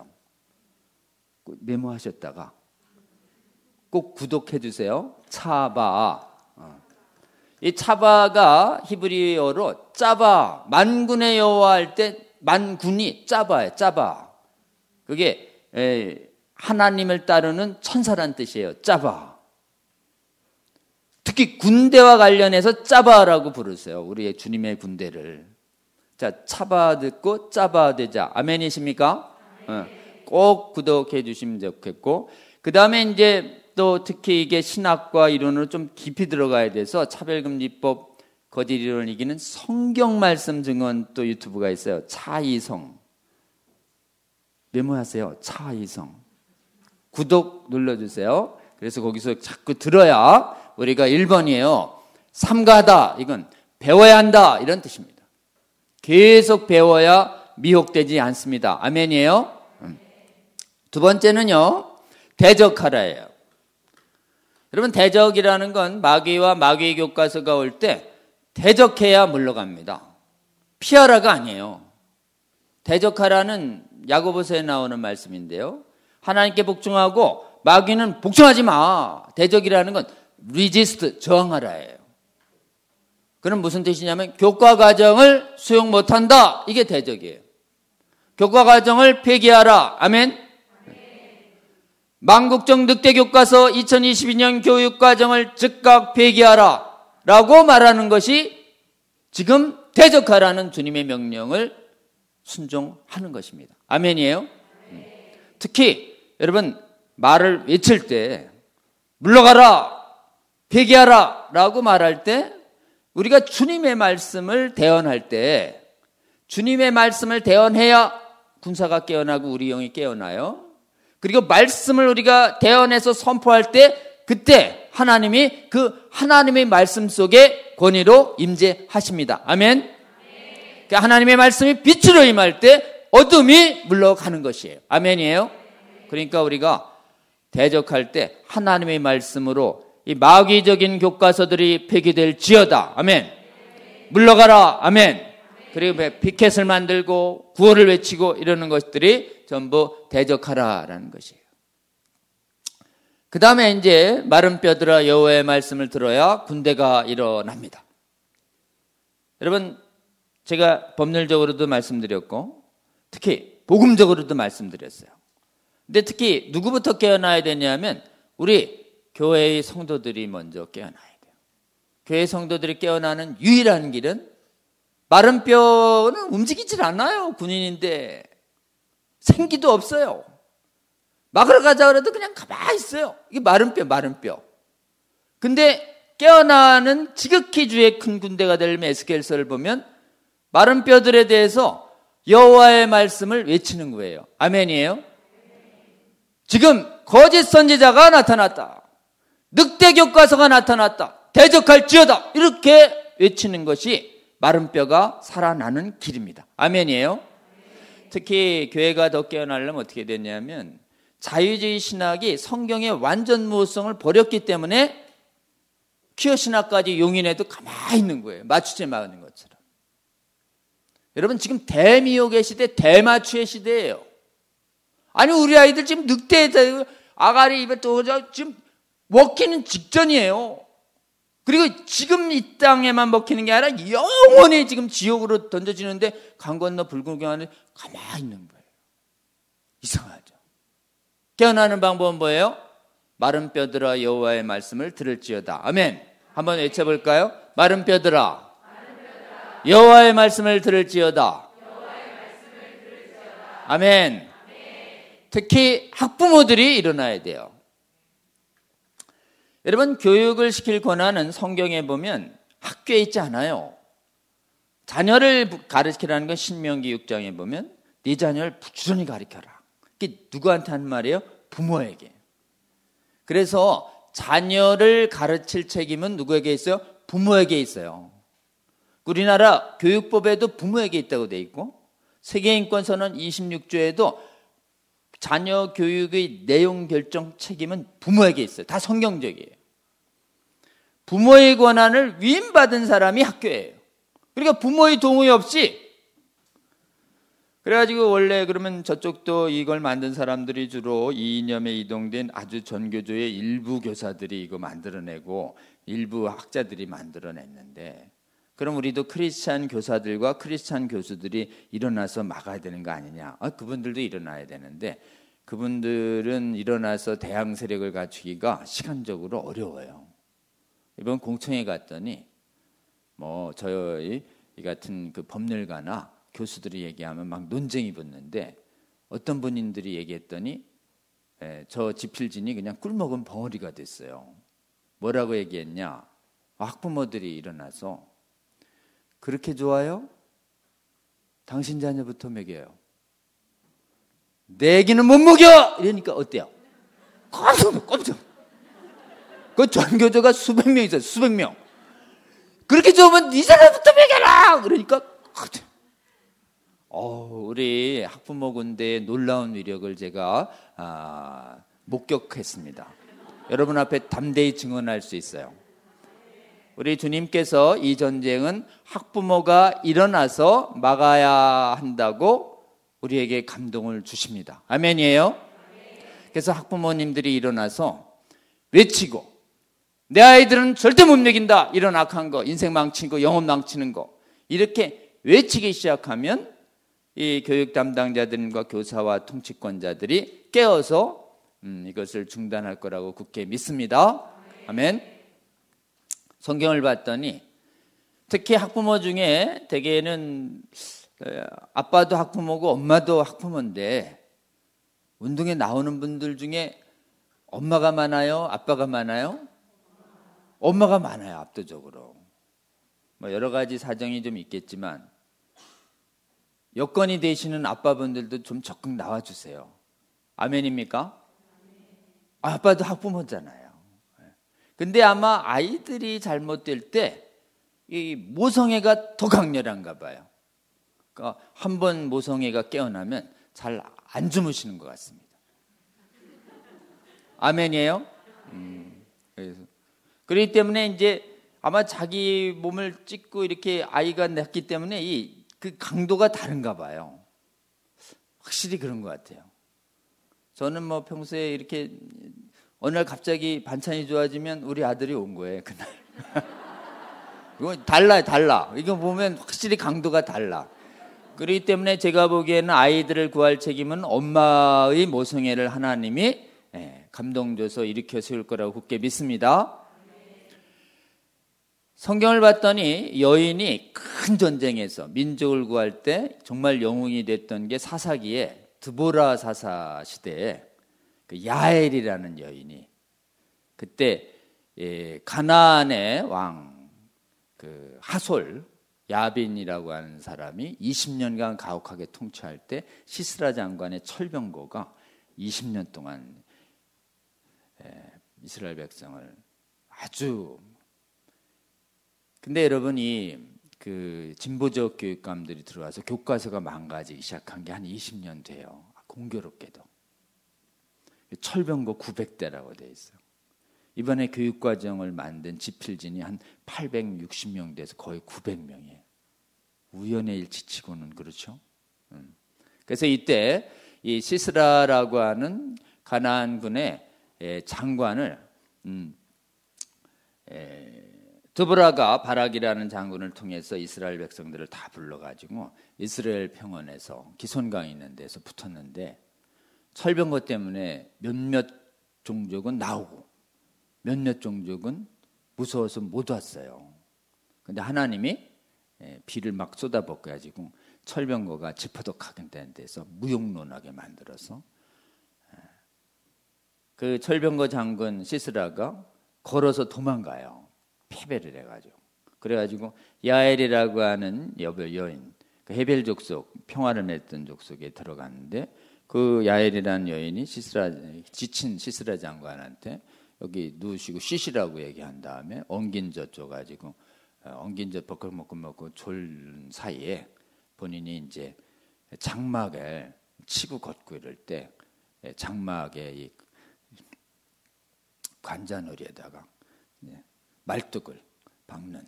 메모하셨다가 꼭 구독해 주세요. 차바아. 이 차바가 히브리어로 짜바, 만군의 여호와 할 때 만군이 짜바예요. 짜바. 그게 하나님을 따르는 천사란 뜻이에요. 짜바. 특히 군대와 관련해서 짜바라고 부르세요. 우리의 주님의 군대를. 자, 차바 듣고 짜바 되자. 아멘이십니까? 네. 꼭 구독해 주시면 좋겠고, 그 다음에 이제 또 특히 이게 신학과 이론으로 좀 깊이 들어가야 돼서 차별금지법 거짓 이론을 이기는 성경 말씀 증언 또 유튜브가 있어요. 차이성. 메모하세요. 차이성. 구독 눌러주세요. 그래서 거기서 자꾸 들어야 우리가 일 번이에요. 삼가하다. 이건 배워야 한다. 이런 뜻입니다. 계속 배워야 미혹되지 않습니다. 아멘이에요. 두 번째는요. 대적하라예요. 여러분, 대적이라는 건 마귀와 마귀의 교과서가 올 때 대적해야 물러갑니다. 피하라가 아니에요. 대적하라는 야고보서에 나오는 말씀인데요. 하나님께 복종하고 마귀는 복종하지 마. 대적이라는 건 resist, 저항하라예요. 그럼 무슨 뜻이냐면 교과 과정을 수용 못한다. 이게 대적이에요. 교과 과정을 폐기하라. 아멘. 만국적 늑대 교과서 이천이십이 년 교육 과정을 즉각 폐기하라 라고 말하는 것이 지금 대적하라는 주님의 명령을 순종하는 것입니다. 아멘이에요. 특히 여러분, 말을 외칠 때 물러가라, 폐기하라 라고 말할 때 우리가 주님의 말씀을 대언할 때, 주님의 말씀을 대언해야 군사가 깨어나고 우리 영이 깨어나요. 그리고 말씀을 우리가 대언해서 선포할 때 그때 하나님이 그 하나님의 말씀 속에 권위로 임재하십니다. 아멘. 그러니까 하나님의 말씀이 빛으로 임할 때 어둠이 물러가는 것이에요. 아멘이에요. 그러니까 우리가 대적할 때 하나님의 말씀으로 이 마귀적인 교과서들이 폐기될지어다. 아멘. 물러가라. 아멘. 그리고 피켓을 만들고 구호를 외치고 이러는 것들이 전부 대적하라라는 것이에요. 그 다음에 이제 마른 뼈들아 여호와의 말씀을 들어야 군대가 일어납니다. 여러분, 제가 법률적으로도 말씀드렸고 특히 복음적으로도 말씀드렸어요. 근데 특히 누구부터 깨어나야 되냐면 우리 교회의 성도들이 먼저 깨어나야 돼요. 교회 성도들이 깨어나는 유일한 길은 마른 뼈는 움직이질 않아요. 군인인데 생기도 없어요. 막으러 가자 그래도 그냥 가만히 있어요. 이게 마른 뼈, 마른 뼈. 근데 깨어나는 지극히 주의 큰 군대가 될 에스겔서를 보면 마른 뼈들에 대해서 여호와의 말씀을 외치는 거예요. 아멘이에요. 지금 거짓 선지자가 나타났다. 늑대 교과서가 나타났다. 대적할지어다. 이렇게 외치는 것이 마른 뼈가 살아나는 길입니다. 아멘이에요. 특히 교회가 더 깨어나려면 어떻게 됐냐면 자유주의 신학이 성경의 완전 무호성을 버렸기 때문에 퀴어 신학까지 용인해도 가만히 있는 거예요. 맞추지 말는 것처럼. 여러분, 지금 대미혹의 시대, 대마추의 시대예요. 아니, 우리 아이들 지금 늑대 아가리 입에 또 지금 먹히는 직전이에요. 그리고 지금 이 땅에만 먹히는 게 아니라 영원히 지금 지옥으로 던져지는데 강 건너 불구경하는 가만히 있는 거예요. 이상하죠. 깨어나는 방법은 뭐예요? 마른 뼈들아 여호와의 말씀을 들을지어다. 아멘. 한번 외쳐볼까요? 마른 뼈들아 여호와의 말씀을 들을지어다. 아멘. 특히 학부모들이 일어나야 돼요. 여러분, 교육을 시킬 권한은 성경에 보면 학교에 있지 않아요. 자녀를 가르치라는 건 신명기 육 장에 보면 네 자녀를 부지런히 가르쳐라. 이게 누구한테 하는 말이에요? 부모에게. 그래서 자녀를 가르칠 책임은 누구에게 있어요? 부모에게 있어요. 우리나라 교육법에도 부모에게 있다고 돼 있고 세계인권선언 이십육 조에도 자녀 교육의 내용 결정 책임은 부모에게 있어요. 다 성경적이에요. 부모의 권한을 위임받은 사람이 학교예요. 그러니까 부모의 동의 없이, 그래가지고 원래 그러면 저쪽도 이걸 만든 사람들이 주로 이 이념에 이동된 아주 전교조의 일부 교사들이 이거 만들어내고 일부 학자들이 만들어냈는데, 그럼 우리도 크리스찬 교사들과 크리스찬 교수들이 일어나서 막아야 되는 거 아니냐? 아, 그분들도 일어나야 되는데 그분들은 일어나서 대항 세력을 갖추기가 시간적으로 어려워요. 이번 공청회 갔더니 뭐 저희 이 같은 그 법률가나 교수들이 얘기하면 막 논쟁이 붙는데, 어떤 분들이 얘기했더니 에, 저 지필진이 그냥 꿀먹은 벙어리가 됐어요. 뭐라고 얘기했냐? 학부모들이 일어나서 그렇게 좋아요? 당신 자녀부터 먹여요. 내 애기는 못 먹여! 이러니까 어때요? 깜짝 깜짝. 그 전교조가 수백 명 있어요. 수백 명. 그렇게 좋으면 네 자녀부터 먹여라! 그러니까 어, 우리 학부모 군대의 놀라운 위력을 제가 아, 목격했습니다. 여러분 앞에 담대히 증언할 수 있어요. 우리 주님께서 이 전쟁은 학부모가 일어나서 막아야 한다고 우리에게 감동을 주십니다. 아멘이에요? 그래서 학부모님들이 일어나서 외치고, 내 아이들은 절대 못 먹인다, 이런 악한 거, 인생 망치고 영혼 망치는 거, 이렇게 외치기 시작하면 이 교육 담당자들과 교사와 통치권자들이 깨어서 음, 이것을 중단할 거라고 굳게 믿습니다. 아멘. 성경을 봤더니 특히 학부모 중에 대개는 아빠도 학부모고 엄마도 학부모인데, 운동에 나오는 분들 중에 엄마가 많아요? 아빠가 많아요? 엄마가 많아요, 압도적으로. 뭐 여러 가지 사정이 좀 있겠지만 여건이 되시는 아빠분들도 좀 적극 나와주세요. 아멘입니까? 아빠도 학부모잖아요. 근데 아마 아이들이 잘못될 때 이 모성애가 더 강렬한가 봐요. 그러니까 한 번 모성애가 깨어나면 잘 안 주무시는 것 같습니다. 아멘이에요? 음, 그래서 그렇기 때문에 이제 아마 자기 몸을 찢고 이렇게 아이가 낳기 때문에 이 그 강도가 다른가 봐요. 확실히 그런 것 같아요. 저는 뭐 평소에 이렇게 어느 날 갑자기 반찬이 좋아지면 우리 아들이 온 거예요, 그날. 이거 달라요, 달라. 이거 보면 확실히 강도가 달라. 그렇기 때문에 제가 보기에는 아이들을 구할 책임은 엄마의 모성애를 하나님이 감동 줘서 일으켜 세울 거라고 굳게 믿습니다. 성경을 봤더니 여인이 큰 전쟁에서 민족을 구할 때 정말 영웅이 됐던 게 사사기에 드보라 사사 시대에 그 야엘이라는 여인이 그때 예, 가나안의 왕 그 하솔 야빈이라고 하는 사람이 이십 년간 가혹하게 통치할 때 시스라 장관의 철병거가 이십 년 동안 예, 이스라엘 백성을 아주, 근데 여러분 이 그 진보적 교육감들이 들어와서 교과서가 망가지기 시작한 게 한 이십 년 돼요. 공교롭게도 철병거 구백 대라고 돼 있어요. 이번에 교육과정을 만든 지필진이 한 팔백육십 명 돼서 거의 구백 명이에요. 우연의 일치치고는 그렇죠. 음. 그래서 이때 이 시스라라고 하는 가나안군의 장관을 음, 에, 드보라가 바락이라는 장군을 통해서 이스라엘 백성들을 다 불러가지고 이스라엘 평원에서 기손강 있는 데서 붙었는데, 철병거 때문에 몇몇 종족은 나오고 몇몇 종족은 무서워서 못 왔어요. 근데 하나님이 비를 막 쏟아붓고 철병거가 지퍼덕하게 된 데서 무용론하게 만들어서 그 철병거 장군 시스라가 걸어서 도망가요. 패배를 해가지고. 그래가지고 야엘이라고 하는 여인, 그 헤벨 족속, 평화를 맺던 족속에 들어갔는데, 그 야엘이라는 여인이 시스라, 지친 시스라 장관한테 여기 누우시고 쉬시라고 얘기한 다음에 엉긴 젖 줘가지고 엉긴 젖 버클 먹고 먹고 졸 사이에 본인이 이제 장막을 치고 걷고 이럴 때 장막에 이 관자놀이에다가 말뚝을 박는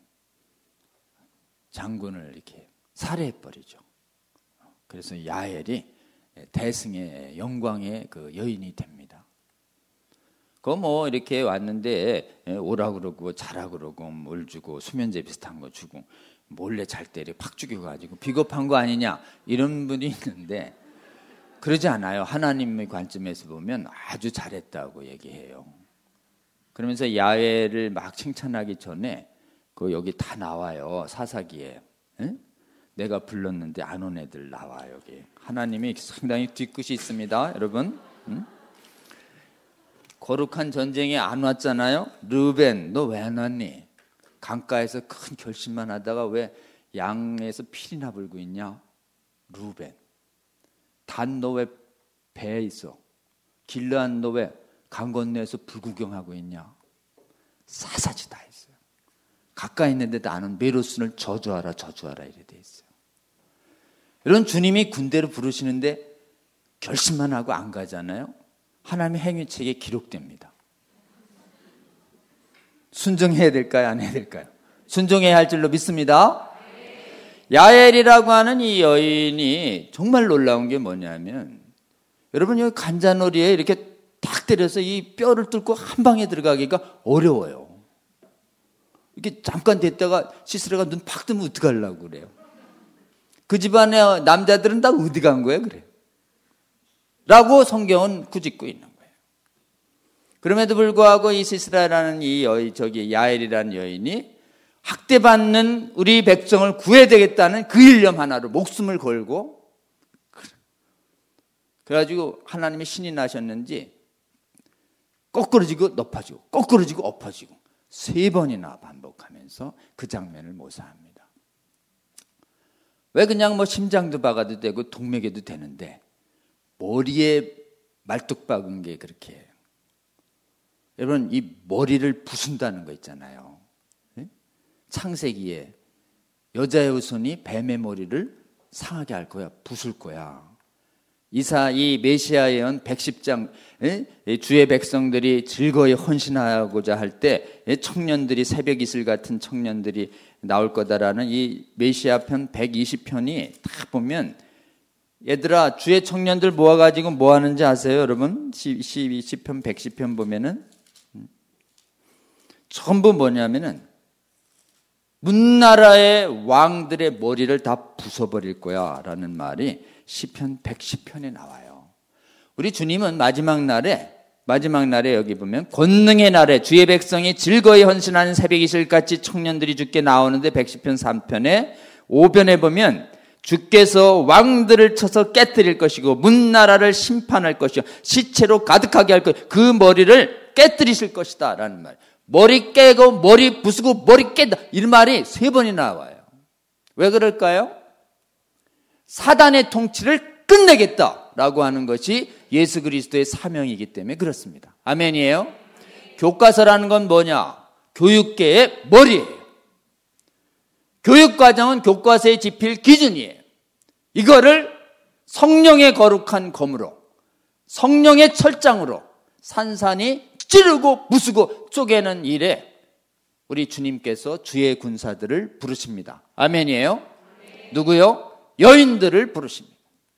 장군을 이렇게 살해해버리죠. 그래서 야엘이 대승의 영광의 그 여인이 됩니다. 그 뭐 이렇게 왔는데 오라 그러고 자라 그러고 물 주고 수면제 비슷한 거 주고 몰래 잘 때 팍 죽여가지고 비겁한 거 아니냐 이런 분이 있는데 그러지 않아요. 하나님의 관점에서 보면 아주 잘했다고 얘기해요. 그러면서 야훼를 막 칭찬하기 전에 그 여기 다 나와요. 사사기에. 응? 내가 불렀는데 안 온 애들 나와 여기. 하나님이 상당히 뒤끝이 있습니다. 여러분. 응? 거룩한 전쟁에 안 왔잖아요. 르벤 너 왜 안 왔니? 강가에서 큰 결심만 하다가 왜 양에서 피리나 불고 있냐? 르벤. 단 너 왜 배에 있어? 길르앗 너 왜 강 건너에서 불구경하고 있냐? 사사지 다 했어요. 가까이 있는데도 안 온 메로스를 저주하라 저주하라 이래 돼 있어요. 이런 주님이 군대를 부르시는데 결심만 하고 안 가잖아요. 하나님의 행위책에 기록됩니다. 순종해야 될까요? 안 해야 될까요? 순종해야 할 줄로 믿습니다. 야엘이라고 하는 이 여인이 정말 놀라운 게 뭐냐면 여러분 여기 간자놀이에 이렇게 탁 때려서 이 뼈를 뚫고 한 방에 들어가기가 어려워요. 이렇게 잠깐 됐다가 시스라가 눈 팍 뜨면 어떡하려고 그래요. 그 집안의 남자들은 다 어디 간 거예요? 그래. 라고 성경은 꾸짖고 있는 거예요. 그럼에도 불구하고 이 시스라라는 이 여인, 저기 야엘이라는 여인이 학대받는 우리 백성을 구해야 되겠다는 그 일념 하나로 목숨을 걸고 그래가지고 하나님의 신이 나셨는지 거꾸러지고 높아지고 거꾸러지고 엎어지고 세 번이나 반복하면서 그 장면을 묘사합니다. 왜 그냥 뭐 심장도 박아도 되고 동맥에도 되는데 머리에 말뚝 박은 게 그렇게 해요. 여러분 이 머리를 부순다는 거 있잖아요. 창세기에 여자의 후손이 뱀의 머리를 상하게 할 거야. 부술 거야. 이사 이 메시아 예언 백십 장 주의 백성들이 즐거이 헌신하고자 할 때 청년들이 새벽 이슬 같은 청년들이 나올 거다라는 이 메시아 편 백이십 편이 다 보면 얘들아 주의 청년들 모아가지고 뭐 하는지 아세요 여러분? 십 편 백십 편 보면은 전부 뭐냐면은 문나라의 왕들의 머리를 다 부숴버릴 거야 라는 말이 시편 백십 편에 나와요. 우리 주님은 마지막 날에 마지막 날에 여기 보면 권능의 날에 주의 백성이 즐거이 헌신하는 새벽 이슬같이 청년들이 주께 나오는데 백십 편 삼 편에 오 편에 보면 주께서 왕들을 쳐서 깨뜨릴 것이고 문나라를 심판할 것이요 시체로 가득하게 할 것, 그 머리를 깨뜨리실 것이다 라는 말. 머리 깨고 머리 부수고 머리 깬다 이 말이 세 번이 나와요. 왜 그럴까요? 사단의 통치를 끝내겠다라고 하는 것이 예수 그리스도의 사명이기 때문에 그렇습니다. 아멘이에요? 교과서라는 건 뭐냐? 교육계의 머리예요. 교육과정은 교과서에 집힐 기준이에요. 이거를 성령의 거룩한 검으로 성령의 철장으로 산산이 찌르고 부수고 쪼개는 일에 우리 주님께서 주의 군사들을 부르십니다. 아멘이에요? 아멘. 누구요? 여인들을 부르십니다.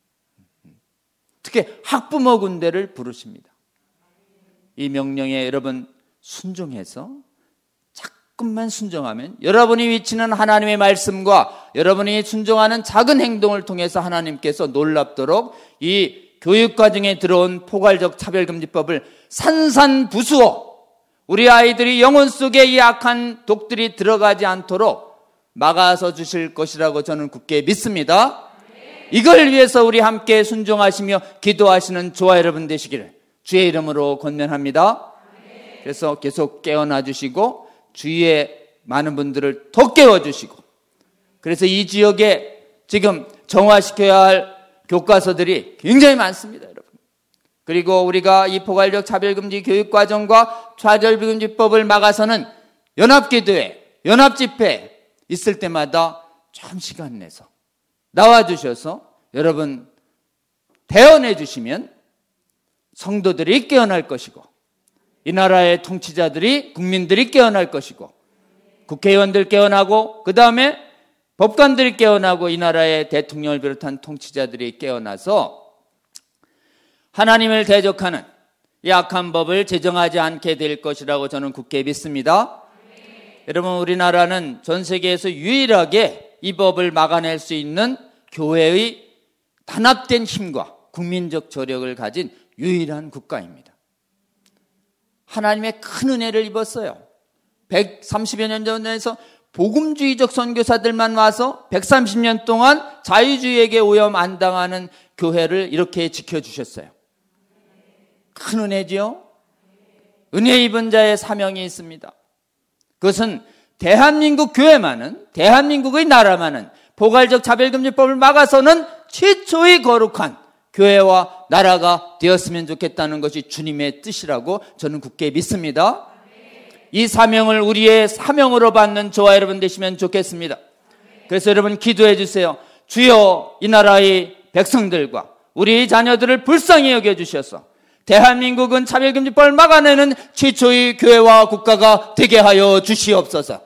특히 학부모 군대를 부르십니다. 이 명령에 여러분 순종해서 조금만 순종하면 여러분이 위치는 하나님의 말씀과 여러분이 순종하는 작은 행동을 통해서 하나님께서 놀랍도록 이 교육과정에 들어온 포괄적 차별금지법을 산산부수어 우리 아이들이 영혼 속에 이 악한 독들이 들어가지 않도록 막아서 주실 것이라고 저는 굳게 믿습니다. 이걸 위해서 우리 함께 순종하시며 기도하시는 저와 여러분 되시기를 주의 이름으로 권면합니다. 그래서 계속 깨어나 주시고 주위에 많은 분들을 더 깨워주시고 그래서 이 지역에 지금 정화시켜야 할 교과서들이 굉장히 많습니다, 여러분. 그리고 우리가 이 포괄적 차별금지 교육과정과 차별금지법을 막아서는 연합기도회, 연합집회 있을 때마다 좀 시간 내서 나와주셔서 여러분 대언해 주시면 성도들이 깨어날 것이고, 이 나라의 통치자들이, 국민들이 깨어날 것이고, 국회의원들 깨어나고, 그 다음에 법관들이 깨어나고, 이 나라의 대통령을 비롯한 통치자들이 깨어나서 하나님을 대적하는 이 악한 법을 제정하지 않게 될 것이라고 저는 굳게 믿습니다. 네. 여러분, 우리나라는 전 세계에서 유일하게 이 법을 막아낼 수 있는 교회의 단합된 힘과 국민적 저력을 가진 유일한 국가입니다. 하나님의 큰 은혜를 입었어요. 백삼십여 년 전에서 복음주의적 선교사들만 와서 백삼십 년 동안 자유주의에게 오염 안 당하는 교회를 이렇게 지켜주셨어요. 큰 은혜지요. 은혜 입은 자의 사명이 있습니다. 그것은 대한민국 교회만은, 대한민국의 나라만은 포괄적 차별금지법을 막아서는 최초의 거룩한 교회와 나라가 되었으면 좋겠다는 것이 주님의 뜻이라고 저는 굳게 믿습니다. 이 사명을 우리의 사명으로 받는 저와 여러분 되시면 좋겠습니다. 그래서 여러분 기도해 주세요. 주여, 이 나라의 백성들과 우리 자녀들을 불쌍히 여겨주셔서 대한민국은 차별금지법을 막아내는 최초의 교회와 국가가 되게 하여 주시옵소서.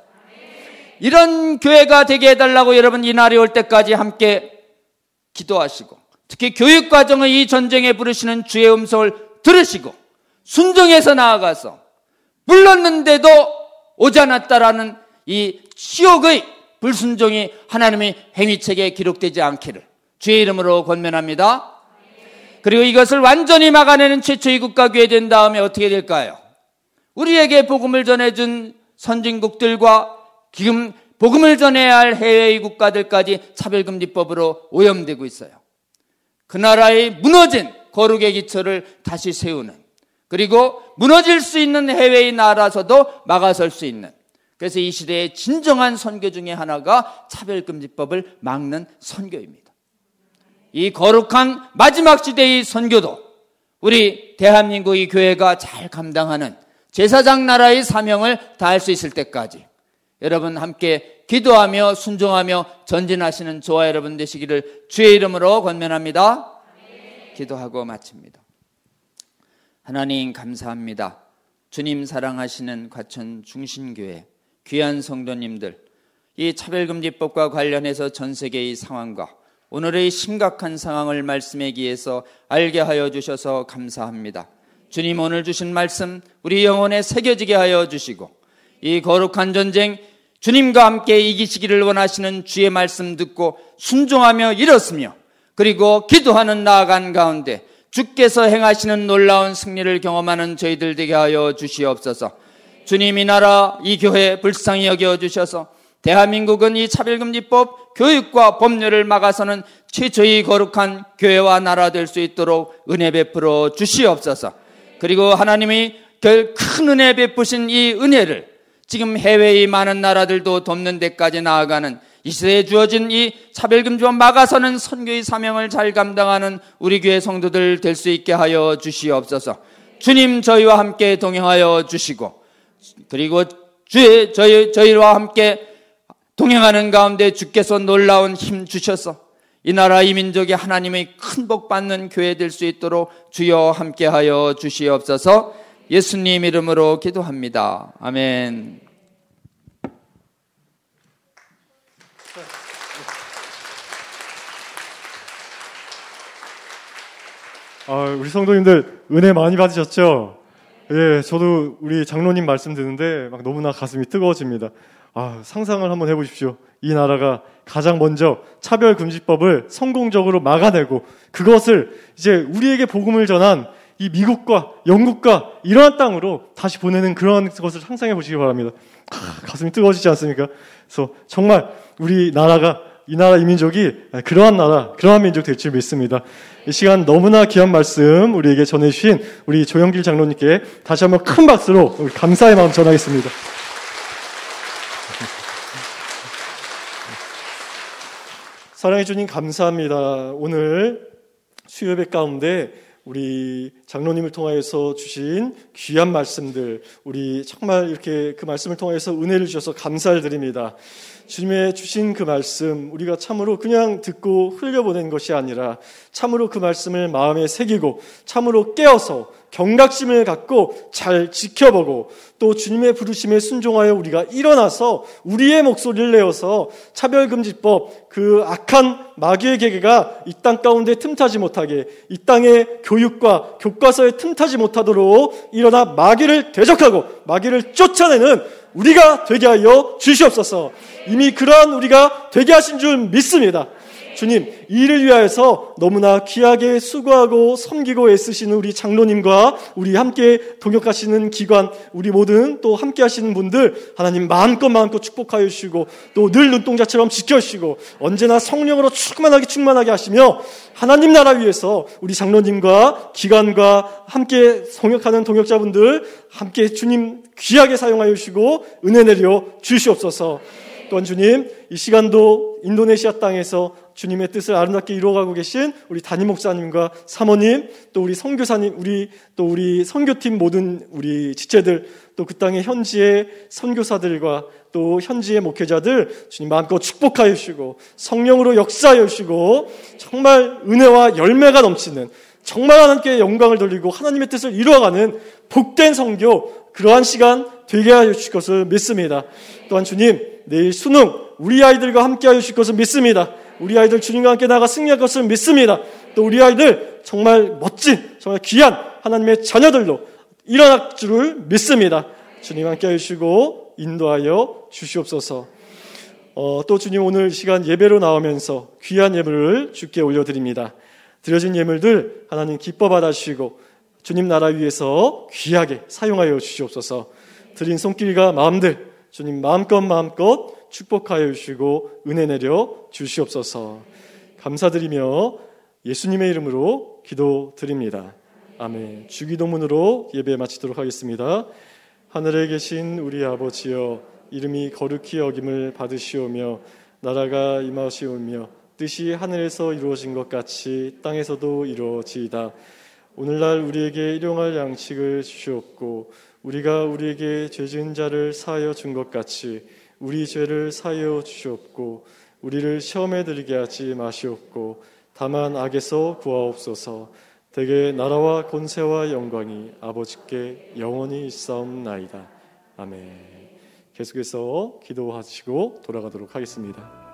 이런 교회가 되게 해달라고 여러분 이 날이 올 때까지 함께 기도하시고, 특히 교육과정의 이 전쟁에 부르시는 주의 음성을 들으시고 순종해서 나아가서 불렀는데도 오지 않았다라는 이 지옥의 불순종이 하나님의 행위책에 기록되지 않기를 주의 이름으로 권면합니다. 그리고 이것을 완전히 막아내는 최초의 국가교회 된 다음에 어떻게 될까요? 우리에게 복음을 전해준 선진국들과 지금 복음을 전해야 할 해외의 국가들까지 차별금지법으로 오염되고 있어요. 그 나라의 무너진 거룩의 기초를 다시 세우는, 그리고 무너질 수 있는 해외의 나라서도 막아설 수 있는, 그래서 이 시대의 진정한 선교 중에 하나가 차별금지법을 막는 선교입니다. 이 거룩한 마지막 시대의 선교도 우리 대한민국의 교회가 잘 감당하는 제사장 나라의 사명을 다할 수 있을 때까지 여러분 함께 기도하며 순종하며 전진하시는 저와 여러분 되시기를 주의 이름으로 권면합니다. 네. 기도하고 마칩니다. 하나님 감사합니다. 주님 사랑하시는 과천 중신교회 귀한 성도님들, 이 차별금지법과 관련해서 전 세계의 상황과 오늘의 심각한 상황을 말씀에 기해서 알게 하여 주셔서 감사합니다. 주님, 오늘 주신 말씀 우리 영혼에 새겨지게 하여 주시고, 이 거룩한 전쟁 주님과 함께 이기시기를 원하시는 주의 말씀 듣고 순종하며 일었으며, 그리고 기도하는 나아간 가운데 주께서 행하시는 놀라운 승리를 경험하는 저희들 되게 하여 주시옵소서. 주님, 이 나라 이 교회 불쌍히 여겨주셔서 대한민국은 이 차별금지법 교육과 법률을 막아서는 최초의 거룩한 교회와 나라 될 수 있도록 은혜 베풀어 주시옵소서. 그리고 하나님이 큰 은혜 베푸신 이 은혜를 지금 해외의 많은 나라들도 돕는 데까지 나아가는 이 시대에 주어진 이 차별금지법 막아서는 선교의 사명을 잘 감당하는 우리 교회 성도들 될 수 있게 하여 주시옵소서. 주님, 저희와 함께 동행하여 주시고, 그리고 주의 저희 저희와 함께 동행하는 가운데 주께서 놀라운 힘 주셔서 이 나라 이 민족이 하나님의 큰 복 받는 교회 될 수 있도록 주여 함께하여 주시옵소서. 예수님 이름으로 기도합니다. 아멘. 아, 우리 성도님들 은혜 많이 받으셨죠? 예, 저도 우리 장로님 말씀 듣는데 막 너무나 가슴이 뜨거워집니다. 아, 상상을 한번 해보십시오. 이 나라가 가장 먼저 차별금지법을 성공적으로 막아내고 그것을 이제 우리에게 복음을 전한 이 미국과 영국과 이러한 땅으로 다시 보내는 그런 것을 상상해 보시기 바랍니다. 아, 가슴이 뜨거워지지 않습니까? 그래서 정말 우리 나라가, 이 나라 이 민족이 그러한 나라, 그러한 민족 될 줄 믿습니다. 이 시간 너무나 귀한 말씀 우리에게 전해주신 우리 조영길 장로님께 다시 한번 큰 박수로 우리 감사의 마음 전하겠습니다. 사랑해 주님 감사합니다. 오늘 수요예배 가운데 우리 장로님을 통하여서 주신 귀한 말씀들, 우리 정말 이렇게 그 말씀을 통해서 은혜를 주셔서 감사를 드립니다. 주님의 주신 그 말씀, 우리가 참으로 그냥 듣고 흘려보낸 것이 아니라 참으로 그 말씀을 마음에 새기고 참으로 깨어서 경각심을 갖고 잘 지켜보고 또 주님의 부르심에 순종하여 우리가 일어나서 우리의 목소리를 내어서 차별금지법, 그 악한 마귀의 계계가 이 땅 가운데 틈타지 못하게, 이 땅의 교육과 교과서에 틈타지 못하도록 일어나 마귀를 대적하고 마귀를 쫓아내는 우리가 되게 하여 주시옵소서. 이미 그러한 우리가 되게 하신 줄 믿습니다. 주님, 이 일을 위하여서 너무나 귀하게 수고하고 섬기고 애쓰시는 우리 장로님과 우리 함께 동역하시는 기관, 우리 모든 또 함께 하시는 분들 하나님 마음껏 마음껏 축복하여 주시고 또 늘 눈동자처럼 지켜주시고 언제나 성령으로 충만하게 충만하게 하시며 하나님 나라 위해서 우리 장로님과 기관과 함께 동역하는 동역자분들 함께 주님 귀하게 사용하여 주시고 은혜 내려 주시옵소서. 또한 주님, 이 시간도 인도네시아 땅에서 주님의 뜻을 아름답게 이루어가고 계신 우리 담임 목사님과 사모님, 또 우리 선교사님, 우리 또 우리 선교팀 모든 우리 지체들, 또 그 땅의 현지의 선교사들과 또 현지의 목회자들 주님 마음껏 축복하여 주시고 성령으로 역사하여 주시고 정말 은혜와 열매가 넘치는, 정말 하나님께 영광을 돌리고 하나님의 뜻을 이루어가는 복된 선교, 그러한 시간 되게 하여 주실 것을 믿습니다. 또한 주님, 내일 수능 우리 아이들과 함께 하여 주실 것을 믿습니다. 우리 아이들 주님과 함께 나가 승리할 것을 믿습니다. 또 우리 아이들 정말 멋진, 정말 귀한 하나님의 자녀들로 일어날 줄을 믿습니다. 주님 함께 하여 주시고 인도하여 주시옵소서. 어, 또 주님 오늘 시간 예배로 나오면서 귀한 예물을 주께 올려드립니다. 드려진 예물들 하나님 기뻐 받아주시고 주님 나라 위해서 귀하게 사용하여 주시옵소서. 드린 손길과 마음들 주님 마음껏 마음껏 축복하여 주시고 은혜 내려 주시옵소서. 감사드리며 예수님의 이름으로 기도드립니다. 아멘. 주기도문으로 예배 마치도록 하겠습니다. 하늘에 계신 우리 아버지여, 이름이 거룩히 여김을 받으시오며 나라가 임하시오며 뜻이 하늘에서 이루어진 것 같이 땅에서도 이루어지이다. 오늘날 우리에게 일용할 양식을 주시옵고 우리가 우리에게 죄 지은 자를 사하여 준 것 같이 우리 죄를 사하여 주시옵고 우리를 시험에 들게 하지 마시옵고 다만 악에서 구하옵소서. 대개 나라와 권세와 영광이 아버지께 영원히 있사옵나이다. 아멘. 계속해서 기도하시고 돌아가도록 하겠습니다.